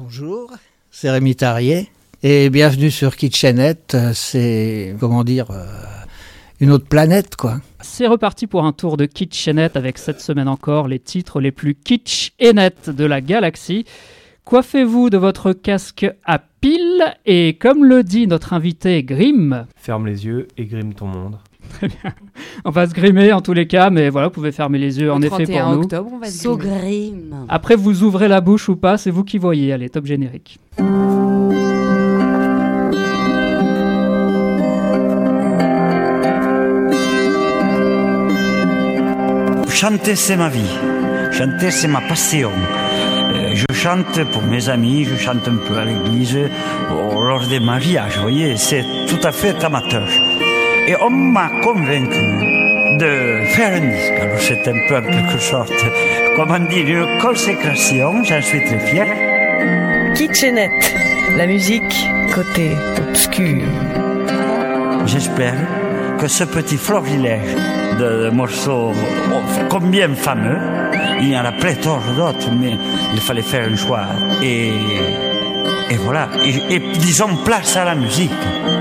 Bonjour, c'est Rémi Tarier et bienvenue sur Kitchenette. C'est, une autre planète, quoi. C'est reparti pour un tour de Kitchenette avec cette semaine encore les titres les plus kitsch et nets de la galaxie. Coiffez-vous de votre casque à pile et comme le dit notre invité Grimm... Ferme les yeux et grime ton monde. Très bien. On va se grimer en tous les cas, mais voilà, vous pouvez fermer les yeux en effet pour nous. Octobre, on va se grimer. Après, vous ouvrez la bouche ou pas, c'est vous qui voyez. Allez, top générique. Chanter, c'est ma vie. Chanter, c'est ma passion. Je chante pour mes amis, je chante un peu à l'église, lors des mariages, vous voyez, c'est tout à fait amateur. Et on m'a convaincu de faire un disque. Alors c'est un peu en quelque sorte, comment dire, une consécration, j'en suis très fier. Kitchenette, la musique côté obscur. J'espère que ce petit florilège de morceaux combien fameux, il y en a pléthore d'autres, mais il fallait faire un choix. Et voilà, et disons place à la musique.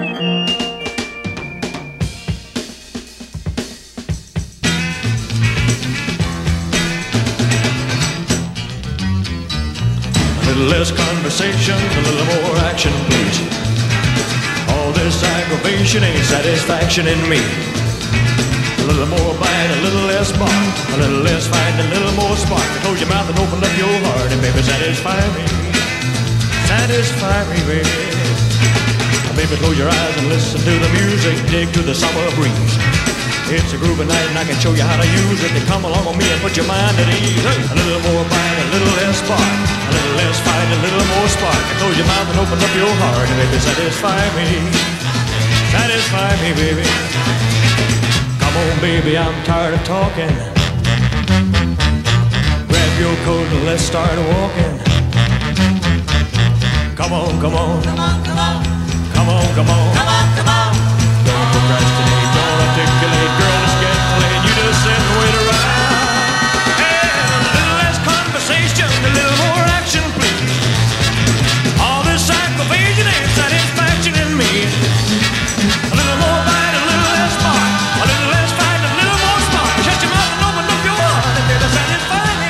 A little less conversation, a little more action, please. All this aggravation ain't satisfaction in me. A little more bite, a little less bark, a little less fight, a little more spark. Close your mouth and open up your heart, and baby, satisfy me. Satisfy me, baby. Baby, close your eyes and listen to the music, dig to the summer breeze. It's a groovy night and I can show you how to use it. Then come along with me and put your mind at ease. A little more bite, a little less spark, a little less fight, a little more spark. Close your mouth and open up your heart, and baby, satisfy me. Satisfy me, baby. Come on, baby, I'm tired of talking. Grab your coat and let's start walking. Come on, come on. Come on, come on. Come on, come on. Come on, come on. Don't procrastinate, don't articulate, girl, it's getting late. You just sit and wait around. Hey, a little less conversation, a little more action, please. All this aggravation ain't satisfaction in me. A little more bite, a little less spark, a little less fight, a little more spark. Shut your mouth and open up your heart, and baby, satisfy me.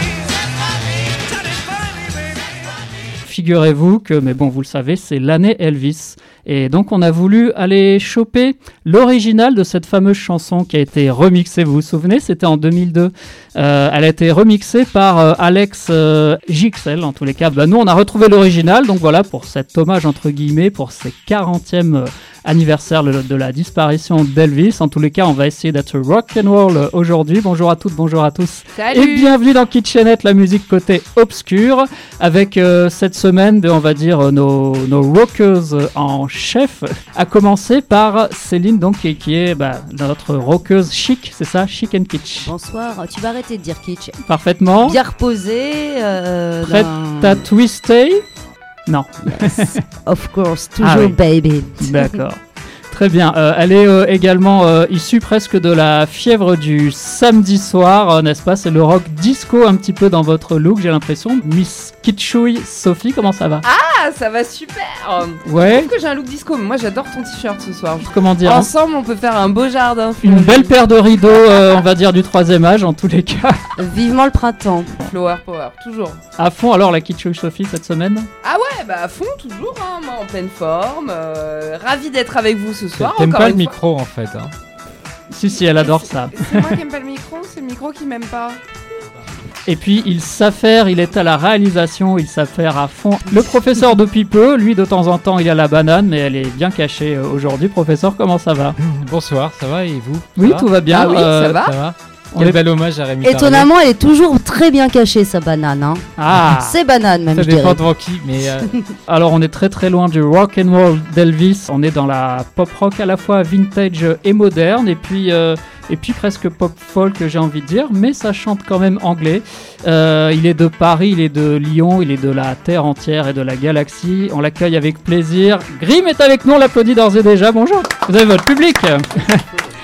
Satisfy me, baby. Figurez-vous que, mais bon, vous le savez, c'est l'année Elvis. Et donc, on a voulu aller choper l'original de cette fameuse chanson qui a été remixée. Vous vous souvenez, c'était en 2002. Elle a été remixée par Alex JXL, en tous les cas. Nous, on a retrouvé l'original. Donc voilà, pour cet hommage, entre guillemets, pour ces 40e anniversaire de la disparition d'Elvis. En tous les cas, on va essayer d'être rock'n'roll aujourd'hui. Bonjour à toutes, bonjour à tous. Salut. Et bienvenue dans Kitchenette, la musique côté obscur. Avec cette semaine, on va dire, nos rockers en chef, à commencer par Céline, donc, qui est notre rockeuse chic, c'est ça, chic and kitsch. Bonsoir, tu vas arrêter de dire kitsch. Parfaitement. Bien reposé. Prête à twister? Non. Yes, of course, toujours baby. D'accord. Très bien. Elle est également issue presque de la fièvre du samedi soir, n'est-ce pas? C'est le rock disco un petit peu dans votre look, j'ai l'impression. Miss Kitschouille Sophie, comment ça va? Ah, ça va super. Ouais. Je trouve que j'ai un look disco, mais moi j'adore ton t-shirt ce soir. Comment dire? Ensemble, on peut faire un beau jardin. Une belle paire de rideaux, on va dire du 3e âge en tous les cas. Vivement le printemps. Flower power, toujours. À fond alors la Kitschouille Sophie cette semaine? Ah ouais, à fond, toujours, hein, moi en pleine forme. Ravi d'être avec vous ce soir. T'aimes pas le micro en fait, hein. Si, elle adore ça. C'est moi qui aime pas le micro, c'est le micro qui m'aime pas. Et puis il s'affaire, il est à la réalisation, il s'affaire à fond. Le professeur depuis peu, lui de temps en temps il a la banane, mais elle est bien cachée aujourd'hui. Professeur, comment ça va? Bonsoir, ça va et vous? Oui, tout va bien. Ah oui, ça va. Ça va. Quel bel hommage à Rémi Tarier. Étonnamment, elle est toujours très bien cachée, sa banane. Hein. Ah, c'est banane même, ça je dirais. dépend devant qui, mais... Alors on est très très loin du rock and roll d'Elvis. On est dans la pop rock à la fois vintage et moderne, et puis presque pop folk, j'ai envie de dire, mais ça chante quand même anglais. Il est de Paris, il est de Lyon, il est de la terre entière et de la galaxie. On l'accueille avec plaisir. Grimm est avec nous, on l'applaudit d'ores et déjà. Bonjour, vous avez votre public.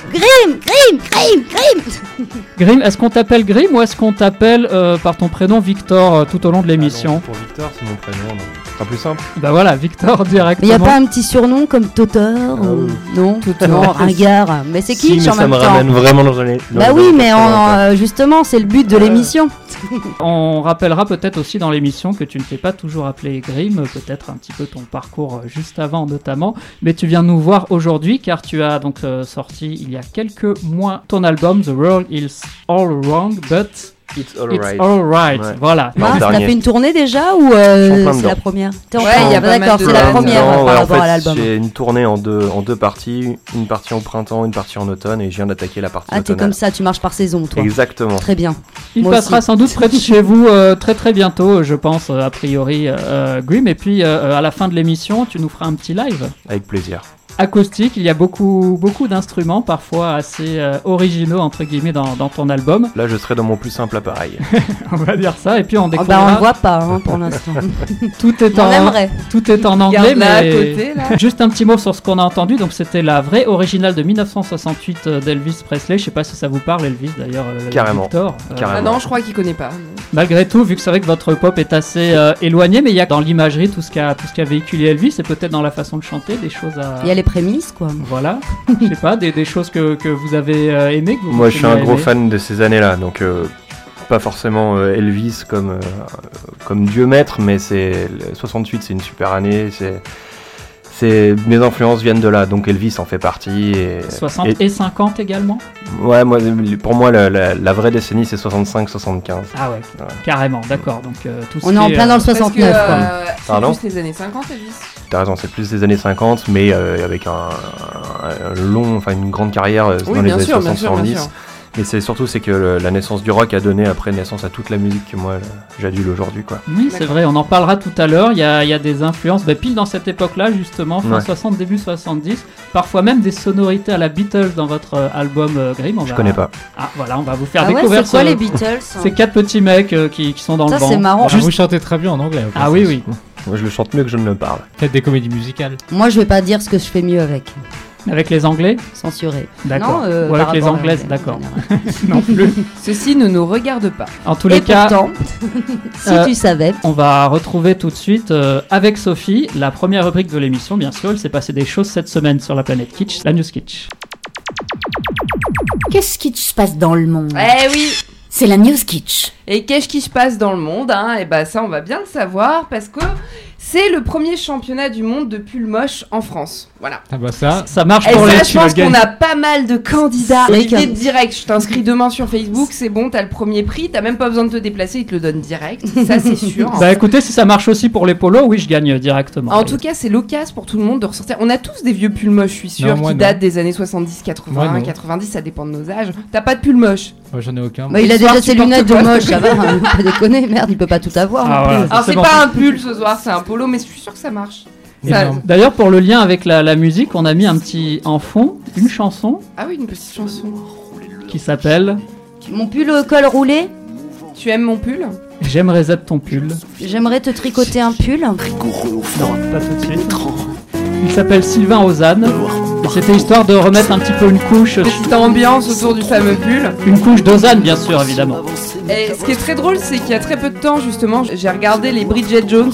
Grim, est-ce qu'on t'appelle Grim ou est-ce qu'on t'appelle par ton prénom Victor tout au long de l'émission? Pour Victor, c'est mon prénom, donc ce sera plus simple. Bah voilà, Victor directement. Mais y a pas un petit surnom comme Totor ou... Non, non, Ringard. Mais c'est Si, kitsch mais en ça même me temps. ramène vraiment dans les... Bah oui, mais justement, c'est le but de l'émission. On rappellera peut-être aussi dans l'émission que tu ne t'es pas toujours appelé Grim, peut-être un petit peu ton parcours juste avant notamment, mais tu viens nous voir aujourd'hui car tu as donc sorti il y a quelques mois ton album The World Is All Wrong But It's Alright. Ouais. Voilà. Ah, t'as fait une tournée déjà ou c'est la première? Ouais, il y a pas mal d'accord, de c'est la bandes. première Non, par ouais, en rapport fait, à l'album. j'ai une tournée en deux parties, une partie en printemps, une partie en automne, et je viens d'attaquer la partie Ah, t'es automnale. comme ça, tu marches par saison, toi. Exactement. Très bien. Il Moi passera aussi. sans doute près de chez vous très très bientôt, je pense, a priori, Grim. Et puis à la fin de l'émission, tu nous feras un petit live Avec plaisir. acoustique. Il y a beaucoup d'instruments, parfois assez originaux, entre guillemets, dans ton album. Là, je serai dans mon plus simple appareil. On va dire ça. Et puis on Oh, découvrira... bah, on le voit pas hein, pour l'instant. Tout est On aimerait. Tout est en anglais, Regarde-la à mais côté, là. juste un petit mot sur ce qu'on a entendu. Donc c'était la vraie originale de 1968 d'Elvis Presley. Je sais pas si ça vous parle, Elvis d'ailleurs. Carrément. Victor. Carrément. Ah non, je crois qu'il connaît pas. Malgré tout, vu que c'est vrai que votre pop est assez éloigné, mais il y a dans l'imagerie tout ce qu'a véhiculé Elvis, et peut-être dans la façon de chanter des choses à. Il y a les prémices, quoi. Voilà, je sais pas, des choses que vous avez aimées. Que vous Moi, je suis un continuez à gros aimer. fan de ces années-là, donc pas forcément Elvis comme Dieu maître, mais 68, c'est une super année. Mes influences viennent de là, donc Elvis en fait partie. 60 et 50 également. Ouais, pour moi, la vraie décennie, c'est 65-75. Ah ouais, carrément, d'accord. Donc tout ce On est qui en plein dans le 69, quoi. C'est Pardon plus les années 50, Elvis. T'as raison, c'est plus des années 50, mais avec une grande carrière Oui, dans les bien années sûr, bien sûr, 70. bien sûr. Mais c'est surtout que la naissance du rock a donné après naissance à toute la musique que moi j'adule aujourd'hui, quoi. Oui, c'est vrai, on en parlera tout à l'heure. Il y a des influences pile dans cette époque-là, justement, fin Ouais. 60, début 70. Parfois même des sonorités à la Beatles dans votre album Grim. Je connais pas. Ah, voilà, on va vous faire Ah ouais, découvrir c'est quoi les Beatles ces 4 petits mecs qui sont dans Ça, le vent. c'est marrant. Alors, vous chantez très bien en anglais. au Ah passage. oui. Moi, je le chante mieux que je ne le parle. Faites des comédies musicales. Moi, je vais pas dire ce que je fais mieux avec. Avec les Anglais. Censuré. D'accord. Non, Ou avec par les rapport à Anglaises, l'anglais, d'accord. en général. Non plus. Ceci ne nous regarde pas. En tous Et les cas, pourtant, si tu savais. on va retrouver tout de suite avec Sophie la première rubrique de l'émission, bien sûr. Il s'est passé des choses cette semaine sur la planète Kitsch, la News Kitsch. Qu'est-ce qui se passe dans le monde? Eh oui. C'est la News Kitsch. Et qu'est-ce qui se passe dans le monde, hein? Et bah ça, on va bien le savoir parce que c'est le premier championnat du monde de pull moche en France. Voilà. Ah bah ça. Ça marche Et pour ça, les je pense qu'on a pas mal de candidats. C'est vrai L'idée que- direct, je t'inscris demain sur Facebook, c'est bon, t'as le premier prix, t'as même pas besoin de te déplacer, ils te le donnent direct. Ça, c'est sûr. Bah écoutez, si ça marche aussi pour les polos, oui, je gagne directement. En tout cas, c'est l'occasion pour tout le monde de ressortir. On a tous des vieux pulls moches, je suis sûre, Non, moi, qui non. datent des années 70, Moi, 80, non. 90, ça dépend de nos âges. T'as pas de pull moche. Moi, j'en ai aucun. Bah, il a Ce soir, déjà tu ses portes lunettes de quoi, moche, s'il te ça va, hein, pas déconner, merde, il peut pas tout avoir. Ah, non voilà. plus. Alors, c'est bon. pas un pull ce soir, c'est un polo, mais je suis sûre que ça marche. Ça- Énorme. D'ailleurs, pour le lien avec la musique, on a mis un petit en fond, une chanson Ah oui, une petite chanson. qui s'appelle Mon pull au col roulé, Tu aimes mon pull? J'aimerais être ton pull. j'aimerais te tricoter un pull. Non, pas tout de suite. Il s'appelle Sylvain Ozanne. Et c'était histoire de remettre un petit peu une couche, Petite ambiance autour du fameux pull. une couche d'Ozanne, bien sûr, évidemment. Et ce qui est très drôle, c'est qu'il y a très peu de temps, justement, j'ai regardé les Bridget Jones.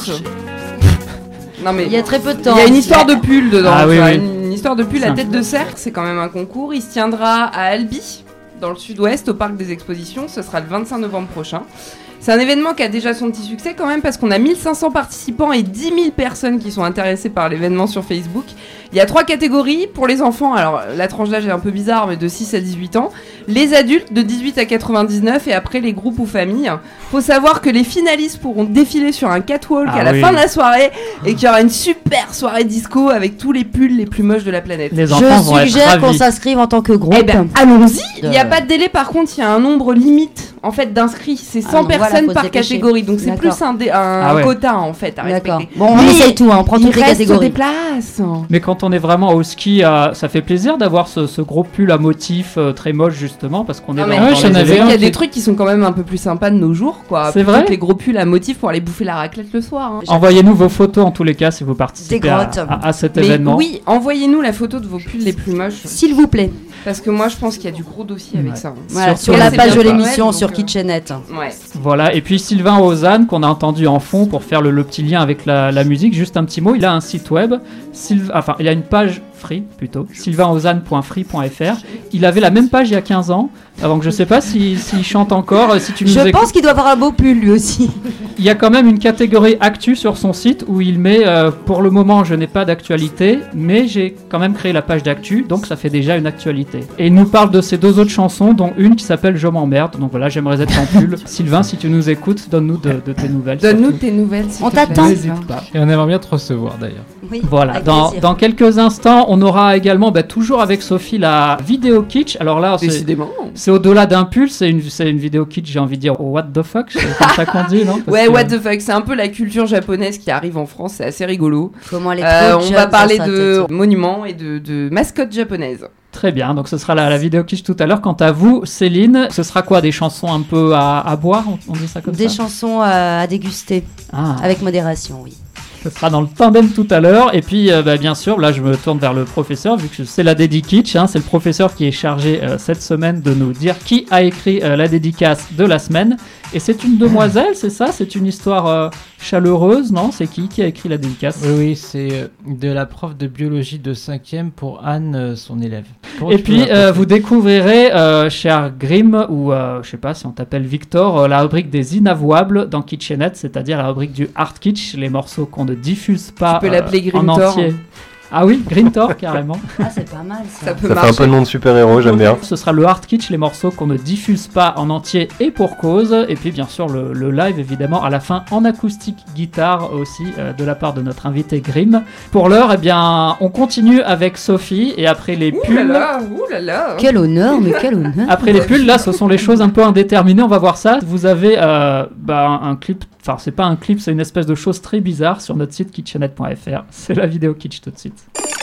Non mais Il y a très peu de temps. il y a une histoire de pull dedans. Ah tu oui, vois, oui. Une histoire de pull à Simple. tête de cercle, c'est quand même un concours. Il se tiendra à Albi, dans le sud-ouest, au parc des expositions. Ce sera le 25 novembre prochain. C'est un événement qui a déjà son petit succès quand même parce qu'on a 1500 participants et 10 000 personnes qui sont intéressées par l'événement sur Facebook. Il y a 3 catégories pour les enfants. Alors la tranche d'âge est un peu bizarre, mais de 6 à 18 ans. Les adultes de 18 à 99 et après les groupes ou familles. Faut savoir que les finalistes pourront défiler sur un catwalk Ah à la oui. fin de la soirée et qu'il y aura une super soirée disco avec tous les pulls les plus moches de la planète. Les enfants vont Je être suggère qu'on ravis. s'inscrive en tant que groupe. Eh ben, allons-y. Il n'y a Euh. pas de délai, par contre, il y a un nombre limite en fait d'inscrits. C'est 100 Ah, donc voilà, personnes faut se par dépêcher. catégorie, donc c'est D'accord. plus un Ah ouais. quota en fait à D'accord. respecter. Bon, on Mais essaye tout, hein, on prend il toutes les reste catégories. des places. Mais quand on est vraiment au ski, ça fait plaisir d'avoir ce gros pull à motif très moche, justement, parce qu'on est Ah, dans, mais dans j'en les avais événements. il y a des trucs qui sont quand même un peu plus sympas de nos jours, quoi. C'est Plutôt vrai que les gros pulls à motifs pour aller bouffer la raclette le soir. Hein. Envoyez-nous vos photos en tous les cas si vous participez Des grottes. à cet Mais événement. oui, envoyez-nous la photo de vos pulls les plus moches. S'il vous plaît. Parce que moi, je pense qu'il y a du gros dossier avec Ouais. ça. hein. Voilà, Surtout sur la c'est page de bien l'émission Noël, sur donc, Kitchenette. Ouais. Voilà, et puis Sylvain Ozanne, qu'on a entendu en fond pour faire le petit lien avec la musique, juste un petit mot, il a un site web, il a une page free plutôt, sylvainozanne.free.fr. Il avait la même page il y a 15 ans, donc je sais pas s'il chante encore, si tu nous Je écoutes. pense qu'il doit avoir un beau pull lui aussi. Il y a quand même une catégorie actu sur son site où il met pour le moment je n'ai pas d'actualité, mais j'ai quand même créé la page d'actu, donc ça fait déjà une actualité. Et il nous parle de ses 2 autres chansons, dont une qui s'appelle Je m'emmerde, donc voilà, j'aimerais être en pull. Sylvain, si tu nous écoutes, donne-nous de tes nouvelles. Donne-nous surtout. tes nouvelles. s'il On te plaît. t'attend. N'hésite pas. Et on aimerait bien te recevoir d'ailleurs. Oui, Voilà, avec dans plaisir. quelques instants, on aura également, toujours avec Sophie, la vidéo kitsch. Alors là, Décidément. c'est au-delà d'un pull, c'est une vidéo kitsch, j'ai envie de dire, what the fuck, c'est comme ça qu'on dit, non? Parce Ouais, que- what the fuck, c'est un peu la culture japonaise qui arrive en France, c'est assez rigolo. Comment elle est trop On jeune va dans parler sa de tête. monuments et de mascottes japonaises. Très bien, donc ce sera la vidéo kitsch tout à l'heure. Quant à vous, Céline, ce sera quoi? Des chansons un peu à boire, on dit ça comme Des ça? chansons à déguster, Ah, avec modération, oui. ce sera dans le tandem tout à l'heure. Et puis, bien sûr, là, je me tourne vers le professeur, vu que c'est la dédi kitsch, hein, c'est le professeur qui est chargé cette semaine de nous dire qui a écrit la dédicace de la semaine. Et c'est une demoiselle, c'est ça? C'est une histoire chaleureuse, non? C'est qui a écrit la dédicace? Oui, c'est de la prof de biologie de 5e pour Anne, son élève. Et puis, vous découvrirez, cher Grimm, ou je sais pas si on t'appelle Victor, la rubrique des inavouables dans Kitchenette, c'est-à-dire la rubrique du hard kitsch, les morceaux qu'on ne diffuse pas Tu peux l'appeler en Grimm Thor. entier. Ah oui, Green Thor, carrément. Ah, c'est pas mal ça. Ça peut Ça fait un marcher. peu nom de super-héros, j'aime bien. Ce sera le hard kitsch, les morceaux qu'on ne diffuse pas en entier et pour cause. Et puis, bien sûr, le live, évidemment, à la fin, en acoustique guitare aussi, de la part de notre invité Grimm. Pour l'heure, eh bien, on continue avec Sophie, et après les Ouh pulls... là là. Quel honneur, mais quel honneur. Après les pulls, là, ce sont les choses un peu indéterminées. On va voir ça. Vous avez un clip. Enfin, c'est pas un clip, c'est une espèce de chose très bizarre sur notre site kitchenette.fr. C'est la vidéo kitsch tout de suite.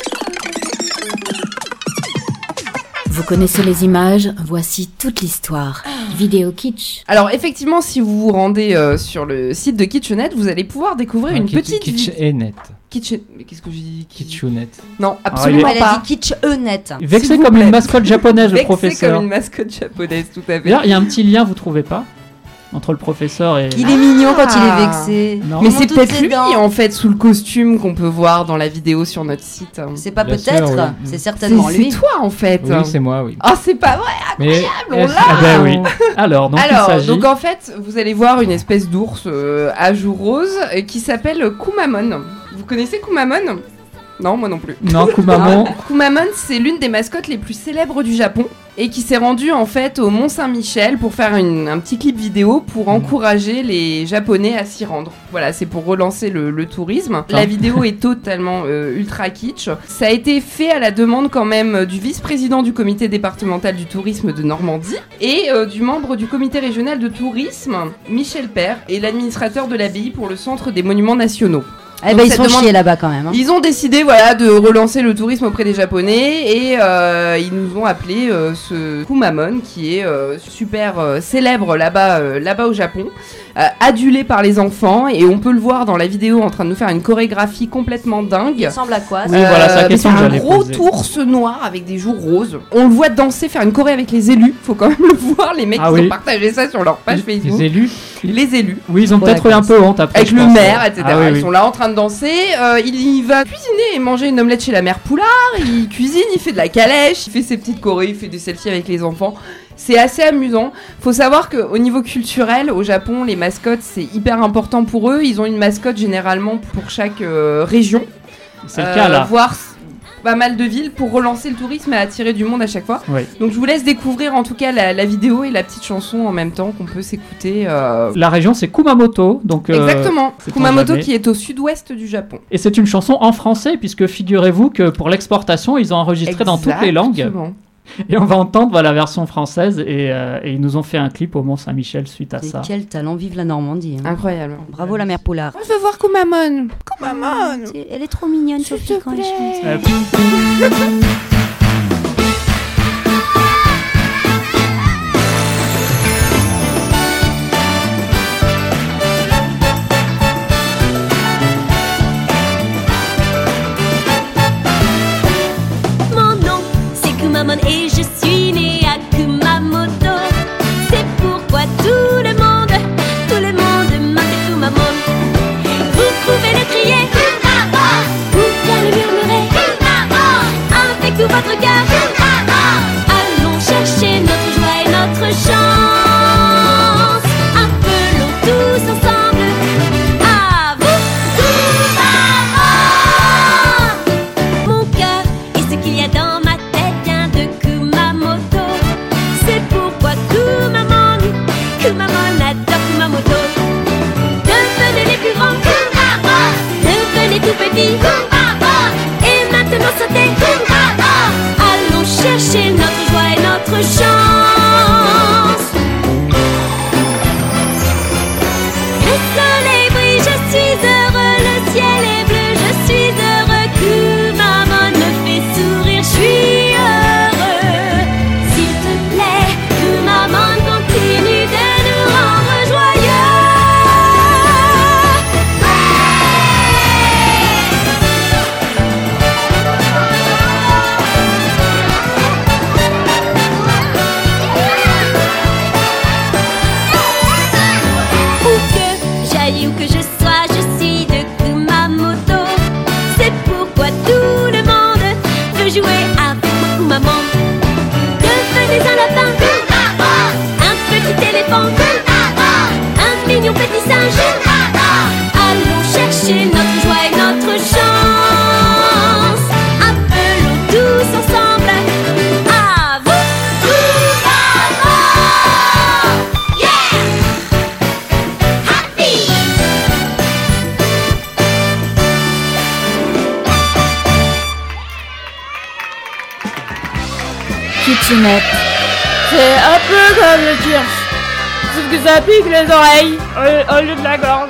Vous connaissez les images, voici toute l'histoire. Vidéo kitsch. Alors effectivement, si vous vous rendez sur le site de Kitchenette, vous allez pouvoir découvrir une petite Kitchenette. Mais qu'est-ce que je dis Kitchenette. Non, il absolument Elle a pas. dit kitch-net. Vexé S'il vous comme plaît. une mascotte japonaise, le Vexé professeur. comme une mascotte japonaise, tout à fait. D'ailleurs, il y a un petit lien, vous trouvez pas, entre le professeur et... Il est mignon quand il Ah. est vexé. Non. Mais Comment c'est toutes peut-être ses lui dents. en fait sous le costume qu'on peut voir dans la vidéo sur notre site. C'est pas Bien peut-être, sûr, oui. c'est certainement C'est lui. toi en fait. Oui, c'est moi, oui. Ah, c'est pas vrai. Mais on l'a. Ah ben oui. Alors, donc il Alors, s'agit... donc en fait, vous allez voir une espèce d'ours à joues roses qui s'appelle Kumamon. Vous connaissez Kumamon? Non, moi non plus. Non, Kumamon. Kumamon, c'est l'une des mascottes les plus célèbres du Japon et qui s'est rendue en fait au Mont Saint-Michel pour faire un petit clip vidéo pour encourager les Japonais à s'y rendre. Voilà, c'est pour relancer le tourisme. La vidéo est totalement ultra kitsch. Ça a été fait à la demande quand même du vice-président du comité départemental du tourisme de Normandie et du membre du comité régional de tourisme, Michel Père, et l'administrateur de l'abbaye pour le centre des monuments nationaux. Eh Donc ben, ils ça sont demande- chiés là-bas quand même. hein. Ils ont décidé voilà, de relancer le tourisme auprès des Japonais et ils nous ont appelé ce Kumamon qui est super célèbre là-bas au Japon, adulé par les enfants et on peut le voir dans la vidéo en train de nous faire une chorégraphie complètement dingue. Il ressemble à quoi Oui, voilà, c'est la mais question c'est que un j'allais gros poser. ours noir avec des joues roses. On le voit danser, faire une choré avec les élus. Faut quand même le voir. Les mecs Ah qui oui. ont partagé ça sur leur page Facebook. Les élus. Les élus. Oui, ils ont Oh, peut-être la eu un peu honte après. Avec je le pense. maire, etc. Ah oui, Ils oui. sont là en train de danser. Il y va cuisiner et manger une omelette chez la mère Poulard. Il cuisine, il fait de la calèche, il fait ses petites chorés, il fait des selfies avec les enfants. C'est assez amusant. Faut savoir qu'au niveau culturel, au Japon, les mascottes, c'est hyper important pour eux. Ils ont une mascotte généralement pour chaque région. C'est le cas là. Voire pas mal de villes pour relancer le tourisme et attirer du monde à chaque fois. Oui. Donc je vous laisse découvrir en tout cas la vidéo et la petite chanson en même temps qu'on peut s'écouter. La région, c'est Kumamoto. Donc, Exactement. c'est en Kumamoto jamais. qui est au sud-ouest du Japon. Et c'est une chanson en français, puisque figurez-vous que pour l'exportation, ils ont enregistré dans toutes les langues. Exactement. Et on va entendre la version française. Et ils nous ont fait un clip au Mont-Saint-Michel suite à Mais ça. quel talent, vive la Normandie. hein. Incroyable. Bravo la mère Poulard. Moi, je veux voir Kumamon. Kumamon. Elle est trop mignonne, S'il Sophie, te quand elle plaît. chante. Kitchenette. C'est un peu comme le kirsch, sauf que ça pique les oreilles au lieu de la gorge.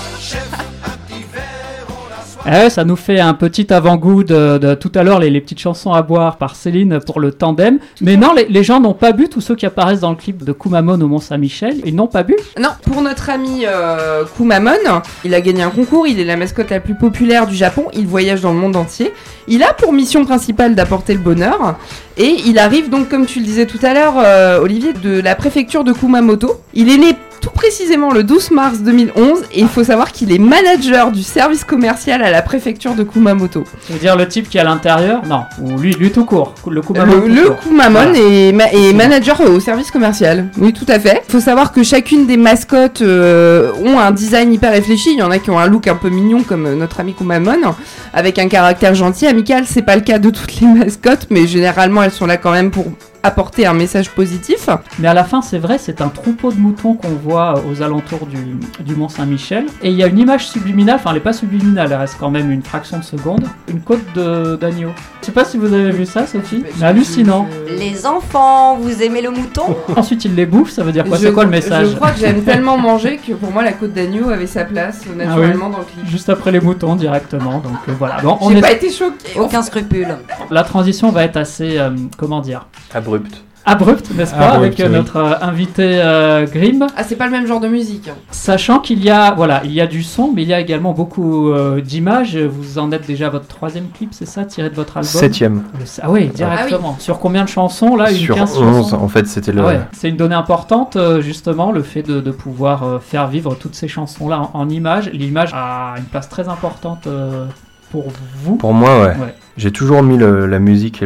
Ça nous fait un petit avant-goût de tout à l'heure, les petites chansons à boire par Céline pour le tandem. Mais non, les gens n'ont pas bu, tous ceux qui apparaissent dans le clip de Kumamon au Mont-Saint-Michel, ils n'ont pas bu. Non, pour notre ami Kumamon, il a gagné un concours, il est la mascotte la plus populaire du Japon, il voyage dans le monde entier. Il a pour mission principale d'apporter le bonheur. Et il arrive donc, comme tu le disais tout à l'heure, Olivier, de la préfecture de Kumamoto. Il est né tout précisément le 12 mars 2011 et il faut savoir qu'il est manager du service commercial à la préfecture de Kumamoto. Ça veut dire le type qui est à l'intérieur? Non, ou lui tout court. Le Kumamon. Le Kumamon est manager au service commercial. Oui, tout à fait. Il faut savoir que chacune des mascottes ont un design hyper réfléchi. Il y en a qui ont un look un peu mignon comme notre ami Kumamon, avec un caractère gentil, amical. C'est pas le cas de toutes les mascottes, mais généralement elles sont là quand même pour apporter un message positif. Mais à la fin, c'est vrai, c'est un troupeau de moutons qu'on voit aux alentours du Mont-Saint-Michel. Et il y a une image subliminale, enfin elle n'est pas subliminale, elle reste quand même une fraction de seconde, une côte d'agneau. Je sais pas si vous avez vu ça, Sophie, mais hallucinant. Les enfants, vous aimez le mouton? Ensuite, ils les bouffent, ça veut dire quoi? C'est quoi le message? Je crois que j'aime tellement manger que pour moi la côte d'agneau avait sa place naturellement dans le clip. Juste après les moutons directement, donc voilà. Bon, j'ai pas été choquée. Aucun scrupule. La transition va être assez, comment dire, Abrupte, n'est-ce pas, avec notre invité Grimm. Ah, c'est pas le même genre de musique. Sachant qu'il y a, il y a du son, mais il y a également beaucoup d'images. Vous en êtes déjà à votre 3e clip, c'est ça, tiré de votre album? 7e. Ah oui, directement. Sur combien de chansons là? Sur 15 11, chansons en fait, c'était le... Ah ouais. C'est une donnée importante, justement, le fait de pouvoir faire vivre toutes ces chansons-là en images. L'image a une place très importante pour vous. Pour moi, ouais. J'ai toujours mis la musique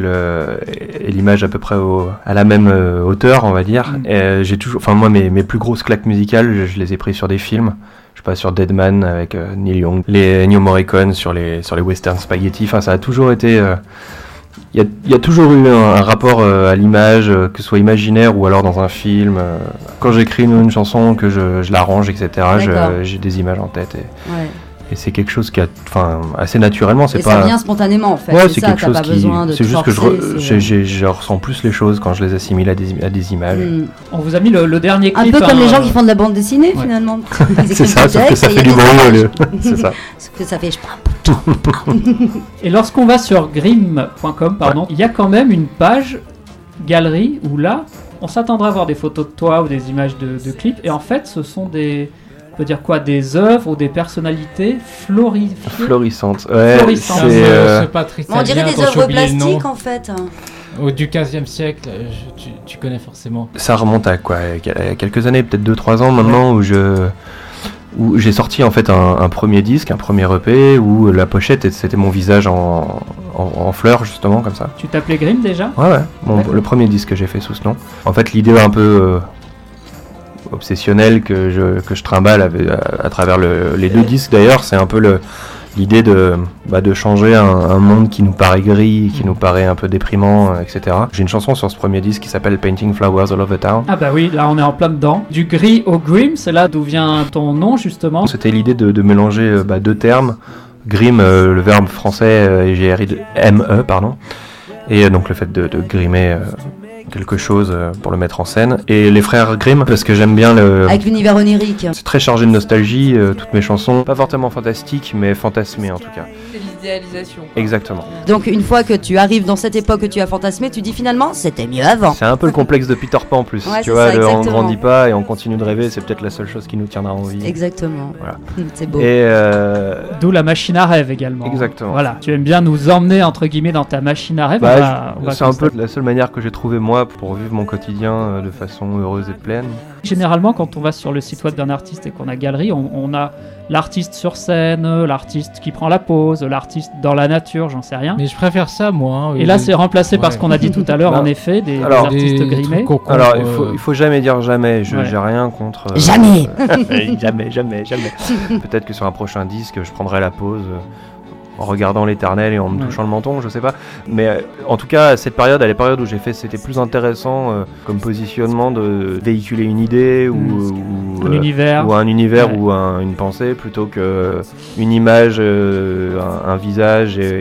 et l'image à peu près à la même hauteur, on va dire. Et j'ai toujours, moi, mes plus grosses claques musicales, je les ai prises sur des films. Je sais pas, sur Deadman avec Neil Young, les Ennio Morricone sur les western spaghetti. Enfin, ça a toujours été. Il y a toujours eu un rapport à l'image, que ce soit imaginaire ou alors dans un film. Quand j'écris une chanson, que je l'arrange, etc. J'ai des images en tête. Et c'est quelque chose qui assez naturellement, c'est pas... ça vient spontanément en fait. Ouais, c'est ça, quelque chose pas besoin de c'est juste forcer, que je ressens plus les choses quand je les assimile à des images. On vous a mis le dernier clip. Un peu comme les gens qui font de la bande dessinée finalement. C'est ça, sauf que ça fait du bruit au lieu. C'est ça. Sauf que ça fait... Et lorsqu'on va sur grimm.com, il y a quand même une page galerie où là, on s'attendra à voir des photos de toi ou des images de clips. Et en fait, ce sont des œuvres ou des personnalités florissantes. C'est pas triste. On dirait des œuvres plastiques en fait. Du 15e siècle, tu connais forcément. Ça remonte à quelques années, peut-être 2-3 ans maintenant, où j'ai sorti en fait un premier disque, un premier EP, où la pochette c'était mon visage en fleurs justement comme ça. Tu t'appelais Grimm déjà? Ouais. Le premier disque que j'ai fait sous ce nom. En fait, l'idée un peu obsessionnel que je trimballe à travers les deux disques d'ailleurs, c'est un peu l'idée de changer un monde qui nous paraît gris, qui nous paraît un peu déprimant, etc. J'ai une chanson sur ce premier disque qui s'appelle Painting Flowers All Over Town. Ah bah oui, là on est en plein dedans. Du gris au Grimm, c'est là d'où vient ton nom justement. C'était l'idée de mélanger deux termes. Grimm, le verbe français G-R-I-M-E, pardon. Et donc le fait de grimer quelque chose pour le mettre en scène. Et les frères Grimm, parce que j'aime bien avec l'univers onirique. C'est très chargé de nostalgie, toutes mes chansons. Pas forcément fantastiques, mais fantasmées en tout cas. C'est l'idéalisation. Exactement. Donc une fois que tu arrives dans cette époque que tu as fantasmé, tu dis finalement, c'était mieux avant. C'est un peu le complexe de Peter Pan en plus. Ouais, tu vois, on grandit pas et on continue de rêver, c'est peut-être la seule chose qui nous tiendra en vie. Exactement. Voilà. C'est beau. Et d'où la machine à rêve également. Exactement. Voilà. Tu aimes bien nous emmener entre guillemets dans ta machine à rêve. C'est un peu la seule manière que j'ai trouvé moi pour vivre mon quotidien de façon heureuse et pleine. Généralement, quand on va sur le site web d'un artiste et qu'on a galerie, on a l'artiste sur scène, l'artiste qui prend la pause, l'artiste dans la nature, j'en sais rien. Mais je préfère ça, moi. Et là, c'est remplacé par ce qu'on a dit tout à l'heure, en effet, des artistes grimés. Alors, il faut jamais dire jamais. J'ai rien contre. Jamais. jamais. Peut-être que sur un prochain disque, je prendrai la pause. En regardant l'éternel et en me touchant le menton, je sais pas. Mais en tout cas, cette période, à la période où j'ai fait, c'était plus intéressant comme positionnement de véhiculer une idée ou un univers ou une pensée plutôt que une image, un visage et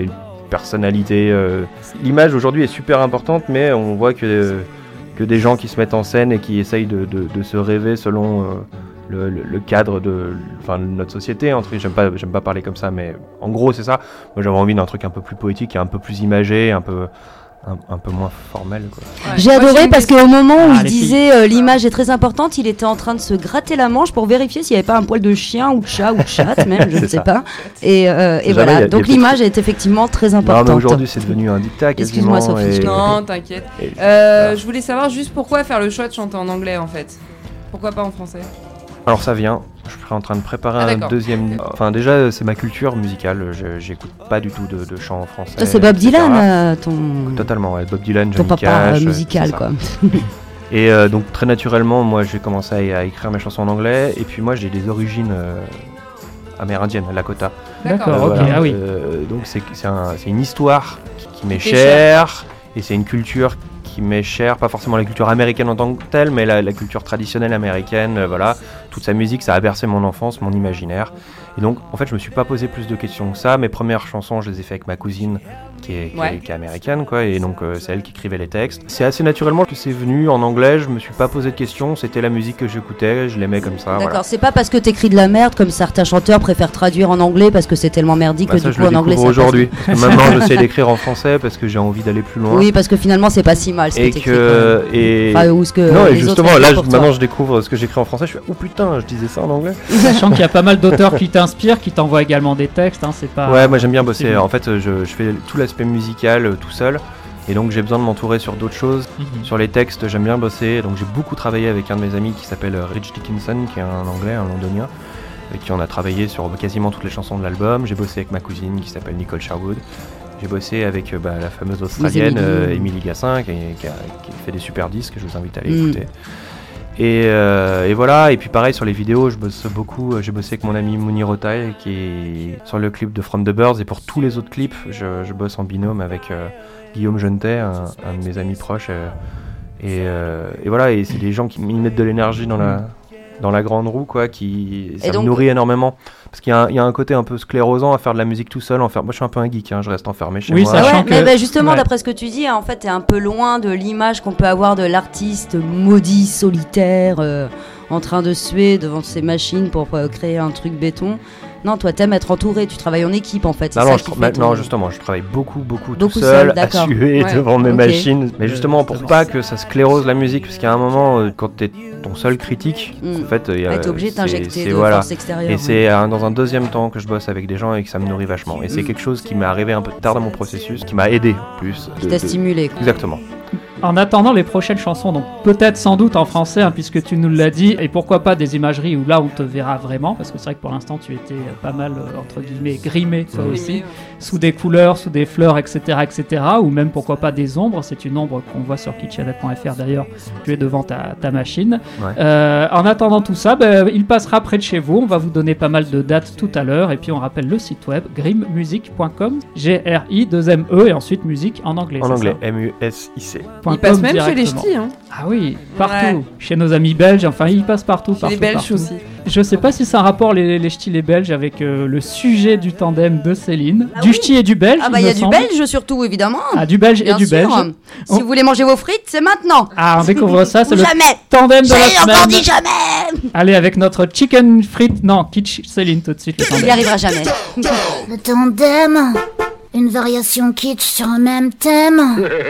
personnalité. L'image aujourd'hui est super importante, mais on voit que des gens qui se mettent en scène et qui essayent de se rêver selon le cadre de notre société. J'aime pas parler comme ça, mais en gros c'est ça. Moi j'avais envie d'un truc un peu plus poétique, un peu plus imagé, un peu moins formel, quoi. Ouais. J'ai adoré parce qu'au moment où il disait l'image est très importante, il était en train de se gratter la manche pour vérifier s'il n'y avait pas un poil de chien ou de chat ou de chatte même, je ne sais pas. Et voilà, donc l'image est effectivement très importante. Non, mais aujourd'hui c'est devenu un dictat quasiment. Excuse-moi Sophie. Non, t'inquiète. Je voulais savoir juste pourquoi faire le choix de chanter en anglais en fait. Pourquoi pas en français? Alors ça vient. Je suis en train de préparer un deuxième. Enfin déjà c'est ma culture musicale. J'écoute pas du tout de chant en français. Ça c'est Bob Dylan, Totalement. Ouais. Bob Dylan, ton Johnny papa Cash, musical quoi. Et donc très naturellement, moi j'ai commencé à écrire mes chansons en anglais. Et puis moi j'ai des origines amérindiennes, Lakota. D'accord. Ok. Voilà. Ah oui. Donc c'est une histoire qui m'est chère et c'est une culture qui m'est chère, pas forcément la culture américaine en tant que telle, mais la culture traditionnelle américaine, voilà. Toute sa musique, ça a bercé mon enfance, mon imaginaire. Et donc, en fait, je me suis pas posé plus de questions que ça. Mes premières chansons, je les ai fait avec ma cousine, qui est américaine, quoi. Et donc, c'est elle qui écrivait les textes. C'est assez naturellement que c'est venu en anglais. Je me suis pas posé de questions. C'était la musique que j'écoutais. Je l'aimais comme ça. D'accord. Voilà. C'est pas parce que t'écris de la merde comme certains chanteurs préfèrent traduire en anglais parce que c'est tellement merdique que du coup en anglais ça aujourd'hui. Parce que maintenant, j'essaie d'écrire en français parce que j'ai envie d'aller plus loin. Oui, parce que finalement, c'est pas si mal ce que t'écris. Non, et justement, là, maintenant, je découvre ce que j'écris en français. Je fais oh putain, je disais ça en anglais. Sachant qu'il y a pas mal d'auteurs qui t'inspirent, qui t'envoient également des textes, hein, c'est pas... Ouais, moi j'aime bien bosser. En fait, je fais tout l'aspect musical tout seul. Et donc j'ai besoin de m'entourer sur d'autres choses. Sur les textes, j'aime bien bosser. Donc j'ai beaucoup travaillé avec un de mes amis qui s'appelle Rich Dickinson, qui est un anglais, un londonien, avec qui on a travaillé sur quasiment toutes les chansons de l'album. J'ai bossé avec ma cousine qui s'appelle Nicole Sherwood. J'ai bossé avec la fameuse australienne Emily Gassin, qui fait des super disques, je vous invite à aller écouter. Et voilà, et puis pareil sur les vidéos, je bosse beaucoup. J'ai bossé avec mon ami Mounir Otaï qui est sur le clip de From the Birds, et pour tous les autres clips, je bosse en binôme avec Guillaume Jeunetet, un de mes amis proches. Et voilà, et c'est des gens qui mettent de l'énergie dans la grande roue, quoi, ça me nourrit énormément. Parce qu'il y a un côté un peu sclérosant à faire de la musique tout seul. Moi, je suis un peu un geek, je reste enfermé chez moi. Mais justement, d'après ce que tu dis, en fait, t'es un peu loin de l'image qu'on peut avoir de l'artiste maudit, solitaire, en train de suer devant ses machines pour créer un truc béton. Non, toi, t'aimes être entouré, tu travailles en équipe, en fait. Non, justement, je travaille beaucoup tout seul à suer devant mes machines. Mais justement, pour pas que ça sclérose la musique, parce qu'à un moment, quand t'es ton seul critique, en fait, t'es obligé de t'injecter de force extérieure. Et c'est dans un deuxième temps que je bosse avec des gens et que ça me nourrit vachement. Et c'est quelque chose qui m'est arrivé un peu tard dans mon processus, qui m'a aidé plus. Qui t'a stimulé, quoi. Exactement. En attendant les prochaines chansons, donc peut-être sans doute en français, puisque tu nous l'as dit, et pourquoi pas des imageries où là on te verra vraiment, parce que c'est vrai que pour l'instant tu étais pas mal, entre guillemets, grimé toi aussi, sous des couleurs, sous des fleurs, etc., ou même pourquoi pas des ombres. C'est une ombre qu'on voit sur kitchenette.fr d'ailleurs, tu es devant ta machine. En attendant tout ça, il passera près de chez vous, on va vous donner pas mal de dates tout à l'heure, et puis on rappelle le site web grimmusic.com, G-R-I-2-M-E, et ensuite musique en anglais. En anglais, M-U-S-I-C. Il passe même chez les ch'tis, hein. Ah oui, partout. Chez nos amis belges, enfin, il passe partout. Chez les Belges aussi. Je sais pas si c'est un rapport, les ch'tis, les belges, avec le sujet du tandem de Céline. Du ch'ti et du belge. Ah bah il y a du belge surtout, évidemment. Ah, du belge et du belge. Si vous voulez manger vos frites, c'est maintenant. Ah, on découvre ça, c'est le tandem de la semaine. J'ai encore dit jamais. Allez, avec notre chicken frites, non, kitsch Céline tout de suite. Il n'y arrivera jamais. Le tandem. Une variation kitsch sur un même thème.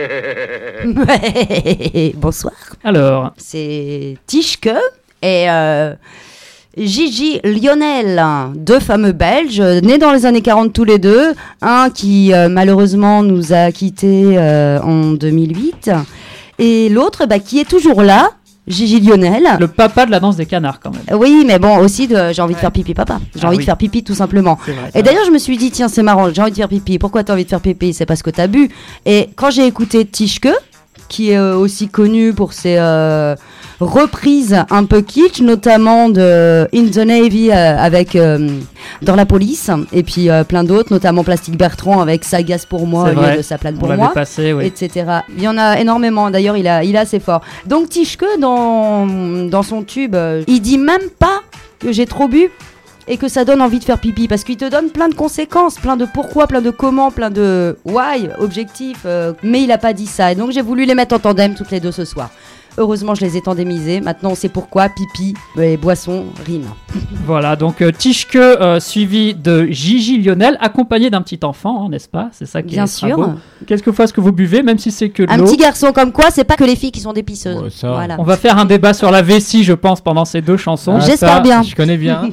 Bonsoir. Alors, c'est Tischke et Gigi Lionel, deux fameux Belges, nés dans les années 40 tous les deux. Un qui malheureusement nous a quittés en 2008 et l'autre qui est toujours là. Gigi Lionel. Le papa de la danse des canards, quand même. Oui, mais bon, aussi, j'ai envie de faire pipi, papa. J'ai envie de faire pipi, tout simplement. Vrai, et d'ailleurs, je me suis dit, tiens, c'est marrant, j'ai envie de faire pipi. Pourquoi t'as envie de faire pipi? C'est parce que t'as bu. Et quand j'ai écouté Tischke, qui est aussi connu pour ses reprises un peu kitsch, notamment de In the Navy avec Dans la police, et puis plein d'autres, notamment Plastique Bertrand avec Ça gaze pour moi, lieu de Ça plane pour moi, etc. Il y en a énormément, d'ailleurs il est assez fort. Donc Tischke, dans son tube, il dit même pas que j'ai trop bu. et que ça donne envie de faire pipi, parce qu'il te donne plein de conséquences, plein de pourquoi, plein de comment, plein de why, objectifs, mais il a pas dit ça, et donc j'ai voulu les mettre en tandem toutes les deux ce soir. Heureusement, je les ai tandémisés. Maintenant, on sait pourquoi pipi et boisson riment. Voilà, donc Tischke suivi de Gigi Lionel, accompagné d'un petit enfant, hein, n'est-ce pas? C'est ça qui Bien est sûr. beau. Quelquefois, ce que vous buvez, même si c'est que de Un l'eau. petit garçon comme quoi, c'est pas que les filles qui sont des pisseuses. Ouais, ça. Voilà. On va faire un débat sur la vessie, je pense, pendant ces deux chansons. Ah, J'espère ça, bien. Je connais bien.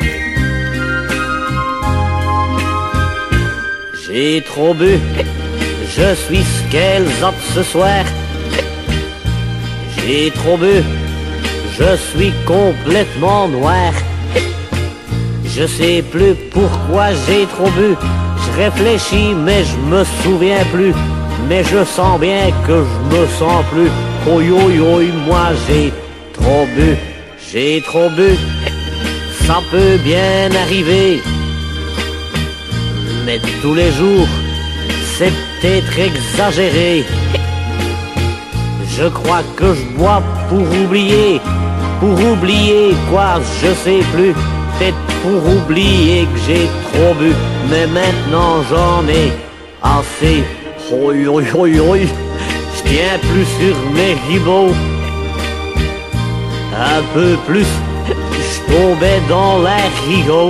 J'ai trop bu, je suis Skelzop ce soir. J'ai trop bu, je suis complètement noir. Je sais plus pourquoi j'ai trop bu. Je réfléchis mais je me souviens plus. Mais je sens bien que je me sens plus. Oh yo yo, moi j'ai trop bu. J'ai trop bu, ça peut bien arriver. Mais tous les jours, c'est peut-être exagéré. Je crois que je bois pour oublier quoi, je sais plus. Peut-être pour oublier que j'ai trop bu, mais maintenant j'en ai assez. Oi, oi, oi, oi. Je tiens plus sur mes ribots. Un peu plus, je tombais dans l'air rigolo.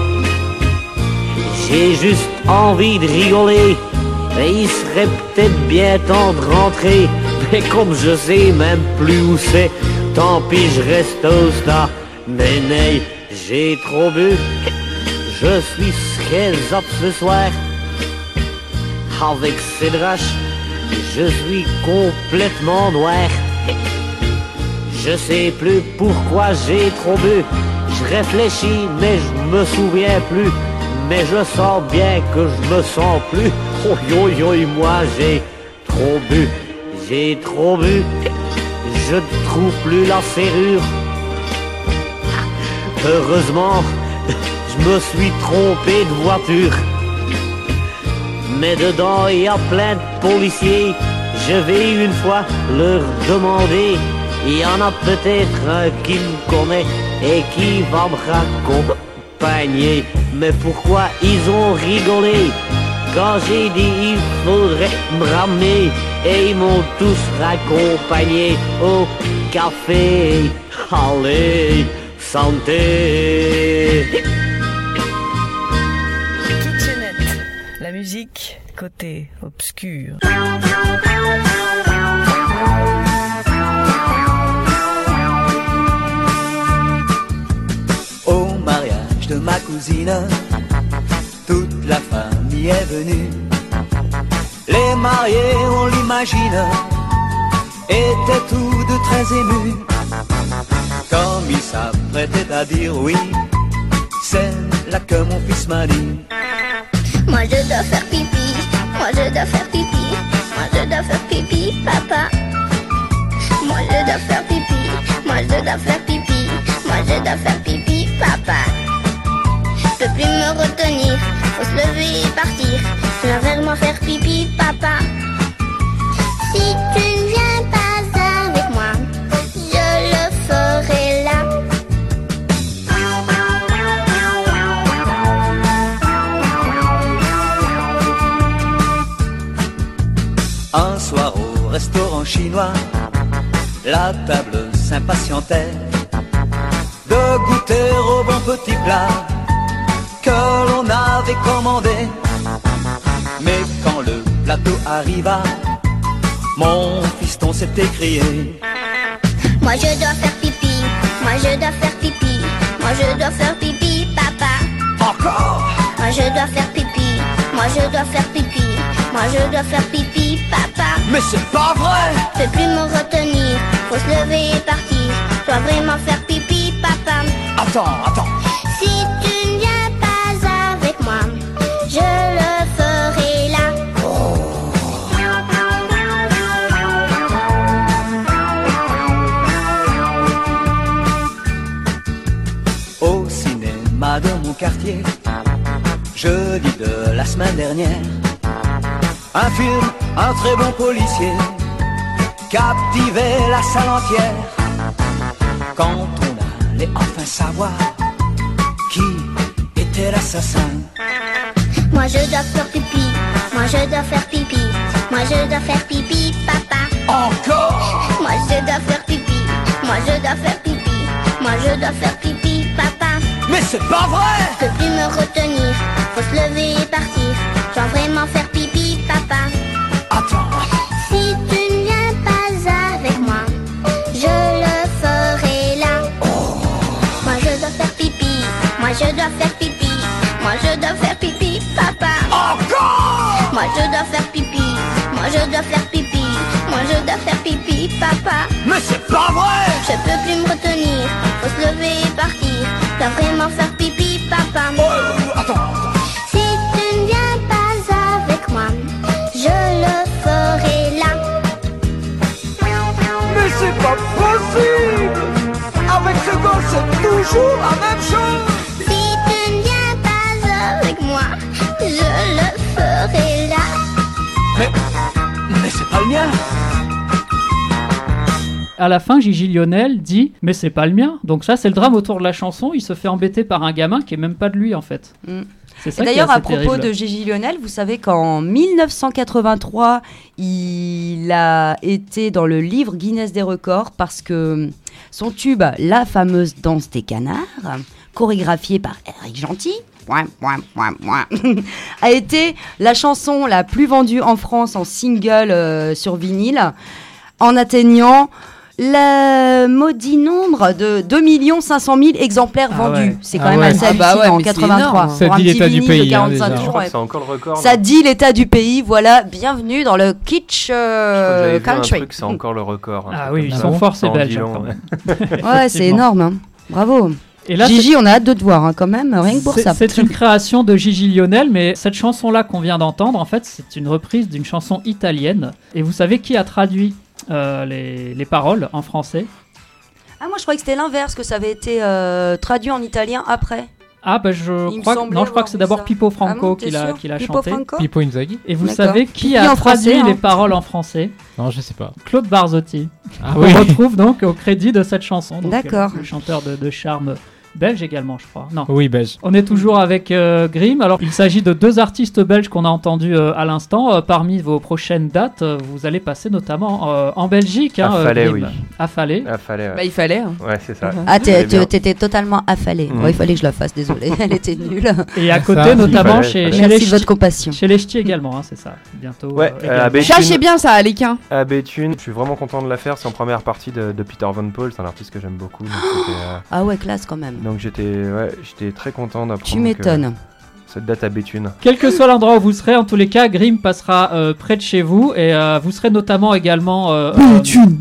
J'ai juste envie de rigoler, mais il serait peut-être bien temps de rentrer. Mais comme je sais même plus où c'est, tant pis je reste au stade. Mais nay, j'ai trop bu, je suis Skelzop ce soir. Avec ces draches, je suis complètement noir. Je sais plus pourquoi j'ai trop bu. Je réfléchis mais je me souviens plus. Mais je sens bien que je me sens plus. Oh yo yo, moi j'ai trop bu. J'ai trop bu, je ne trouve plus la serrure. Heureusement, je me suis trompé de voiture. Mais dedans il y a plein de policiers. Je vais une fois leur demander. Il y en a peut-être un qui me connaît et qui va me raccompagner. Mais pourquoi ils ont rigolé quand j'ai dit il faudrait me ramener? Et ils m'ont tous raccompagné au café. Allez, santé. Kitchenette, la musique côté obscur. Au mariage de ma cousine, toute la famille est venue. Les mariés, on l'imagine, étaient tous deux très émus. Comme ils s'apprêtaient à dire oui, c'est là que mon fils m'a dit: Moi je dois faire pipi, moi je dois faire pipi, moi je dois faire pipi, papa. Moi je dois faire pipi, moi je dois faire pipi, moi je dois faire pipi, papa. Je peux plus me retenir, faut se lever et partir. Je dois vraiment faire pipi, papa. Si tu ne viens pas avec moi, je le ferai là. Un soir au restaurant chinois, la table s'impatientait de goûter au bon petit plat que l'on avait commandé. Mais quand le plateau arriva, mon fiston s'est écrié: Moi je dois faire pipi, moi je dois faire pipi, moi je dois faire pipi, papa. Encore. Moi je dois faire pipi, moi je dois faire pipi, moi je dois faire pipi, papa. Mais c'est pas vrai. Je peux plus me retenir, faut se lever et partir. Je dois vraiment faire pipi, papa. Attends. Si tu ne viens pas avec moi, je le ferai là. Au cinéma de mon quartier, jeudi de la semaine dernière, un film, un très bon policier, captivait la salle entière. Quand on allait enfin savoir qui était l'assassin. Moi je dois faire pipi, moi je dois faire pipi, moi je dois faire pipi, papa. Encore. Moi je dois faire pipi, moi je dois faire pipi, moi je dois faire pipi, papa. Mais c'est pas vrai. Je peux plus me retenir, faut se lever et partir. Je dois vraiment faire pipi, papa. Attends. Si tu ne viens pas avec moi, je le ferai là. Moi je dois faire pipi, moi je dois faire pipi, moi je dois faire pipi, papa. Encore. Moi je dois faire pipi, moi je dois faire pipi, moi je dois faire pipi, papa. Mais c'est pas vrai. Je peux plus me retenir, faut se lever et partir. Je dois vraiment faire pipi, papa. Attends. Si tu ne viens pas avec moi, je le ferai là. Mais c'est pas possible. Avec ce gosse, c'est toujours la même chose. Si tu ne viens pas avec moi, je le ferai là. Mais c'est pas le mien. À la fin, Gigi Lionel dit « Mais c'est pas le mien ». Donc ça, c'est le drame autour de la chanson. Il se fait embêter par un gamin qui est même pas de lui, en fait. C'est ça Et qui est d'ailleurs, assez à propos terrible. de Gigi Lionel, vous savez qu'en 1983, il a été dans le livre Guinness des records parce que son tube, la fameuse danse des canards, chorégraphiée par Eric Gentil, a été la chanson la plus vendue en France en single sur vinyle, en atteignant le maudit nombre de 2 500 000 exemplaires vendus. ouais. C'est quand même assez hallucinant en 83. Ça Pour un dit petit l'état du vinyle pays, de 45 déjà. tours, Je crois ouais. que c'est encore le record. Ça dit l'état du pays. Voilà, bienvenue dans le kitsch J'avais vu un country. truc, c'est encore le record. Ah oui, ils sont forts, ces Belges, Belges. quand même. Ouais, c'est énorme. Hein. Bravo. Et là, Gigi, on a hâte de te voir hein, quand même, rien que pour ça. C'est une création de Gigi Lionel, mais cette chanson-là qu'on vient d'entendre, en fait, c'est une reprise d'une chanson italienne. Et vous savez qui a traduit les paroles en français? Ah, moi je croyais que c'était l'inverse, que ça avait été traduit en italien après. Ah bah je crois que c'est d'abord Pippo Franco qui l'a Pippo chanté. Franco Pippo Inzaghi. Et vous D'accord. savez qui Pipi a en traduit français, les hein. paroles en français? Non, je sais pas. Claude Barzotti. Ah On oui. retrouve donc au crédit de cette chanson. Donc, D'accord. le chanteur de charme belge également, je crois. Non. Oui, belge. On est toujours avec Grimm. Alors, il s'agit de deux artistes belges qu'on a entendus à l'instant. Parmi vos prochaines dates, vous allez passer notamment en Belgique. À Falais, Grimm. oui. À Falais. À Falais, ouais. Bah, il fallait. Hein. Ouais, c'est ça. Ah, J'aimais bien. t'étais totalement affalé. Mm. Ouais, il fallait que je la fasse, désolé, elle était nulle. Et à Ça, côté, il notamment fallait. chez Merci les de votre compassion. Chez les Ch'tis également, hein, c'est ça. Bientôt. Ouais, également. à Béthune. Cherchez bien ça, Alequin. À Béthune, je suis vraiment content de la faire. C'est en première partie de Peter Von Paul. C'est un artiste que j'aime beaucoup. Donc, Ah ouais, classe quand même. j'étais très content d'apprendre. Tu m'étonnes. Cette date à Béthune. Quel que soit l'endroit où vous serez, en tous les cas, Grimm passera près de chez vous et vous serez notamment également Béthune.